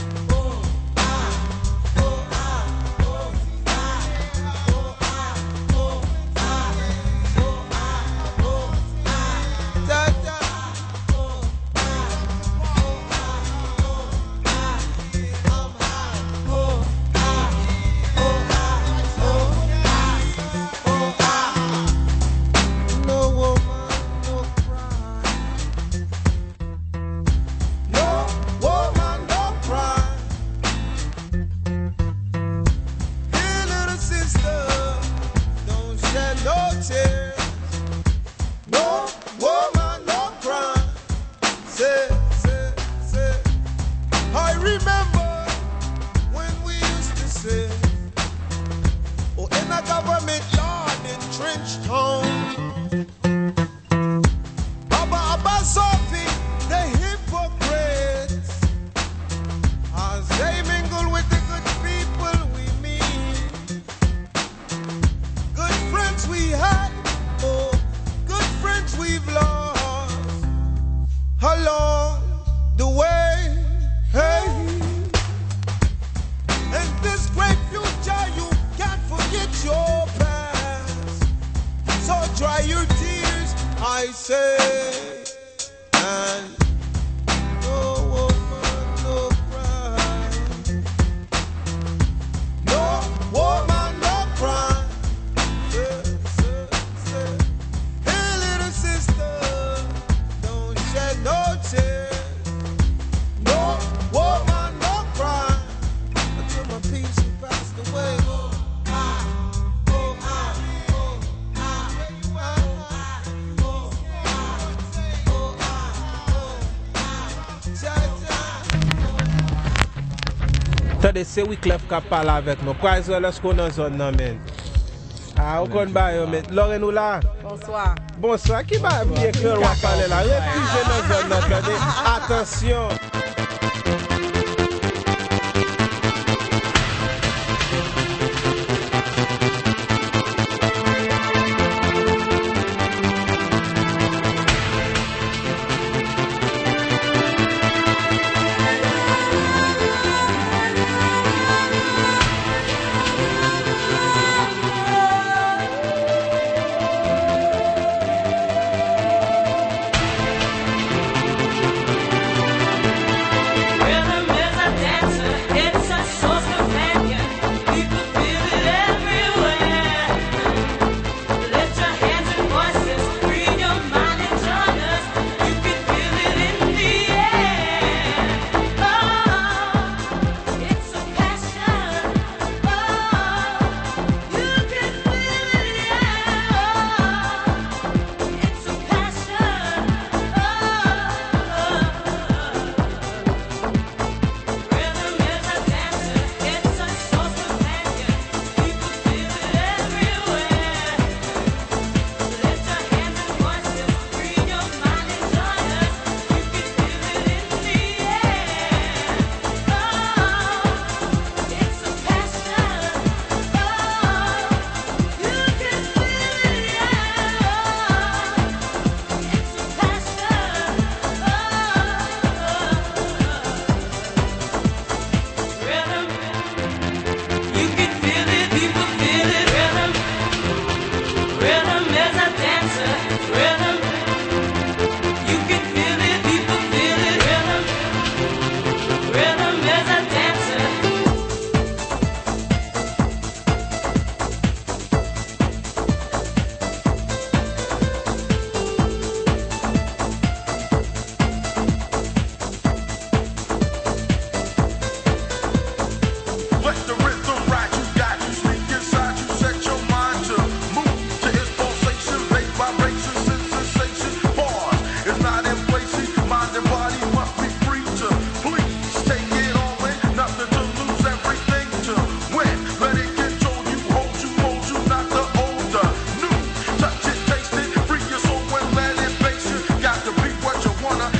They say we clef ka pala avec nous. Kwa zo la sko nan zon nan men. Ah, ou kon ba yo men. Lorraine ou la? Bonsoir. Bonsoir. Qui ba bien que wa parler là? Refugé nan zon nan tande. Attention.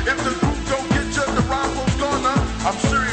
If the group don't get you, the rival's gonna. I'm sure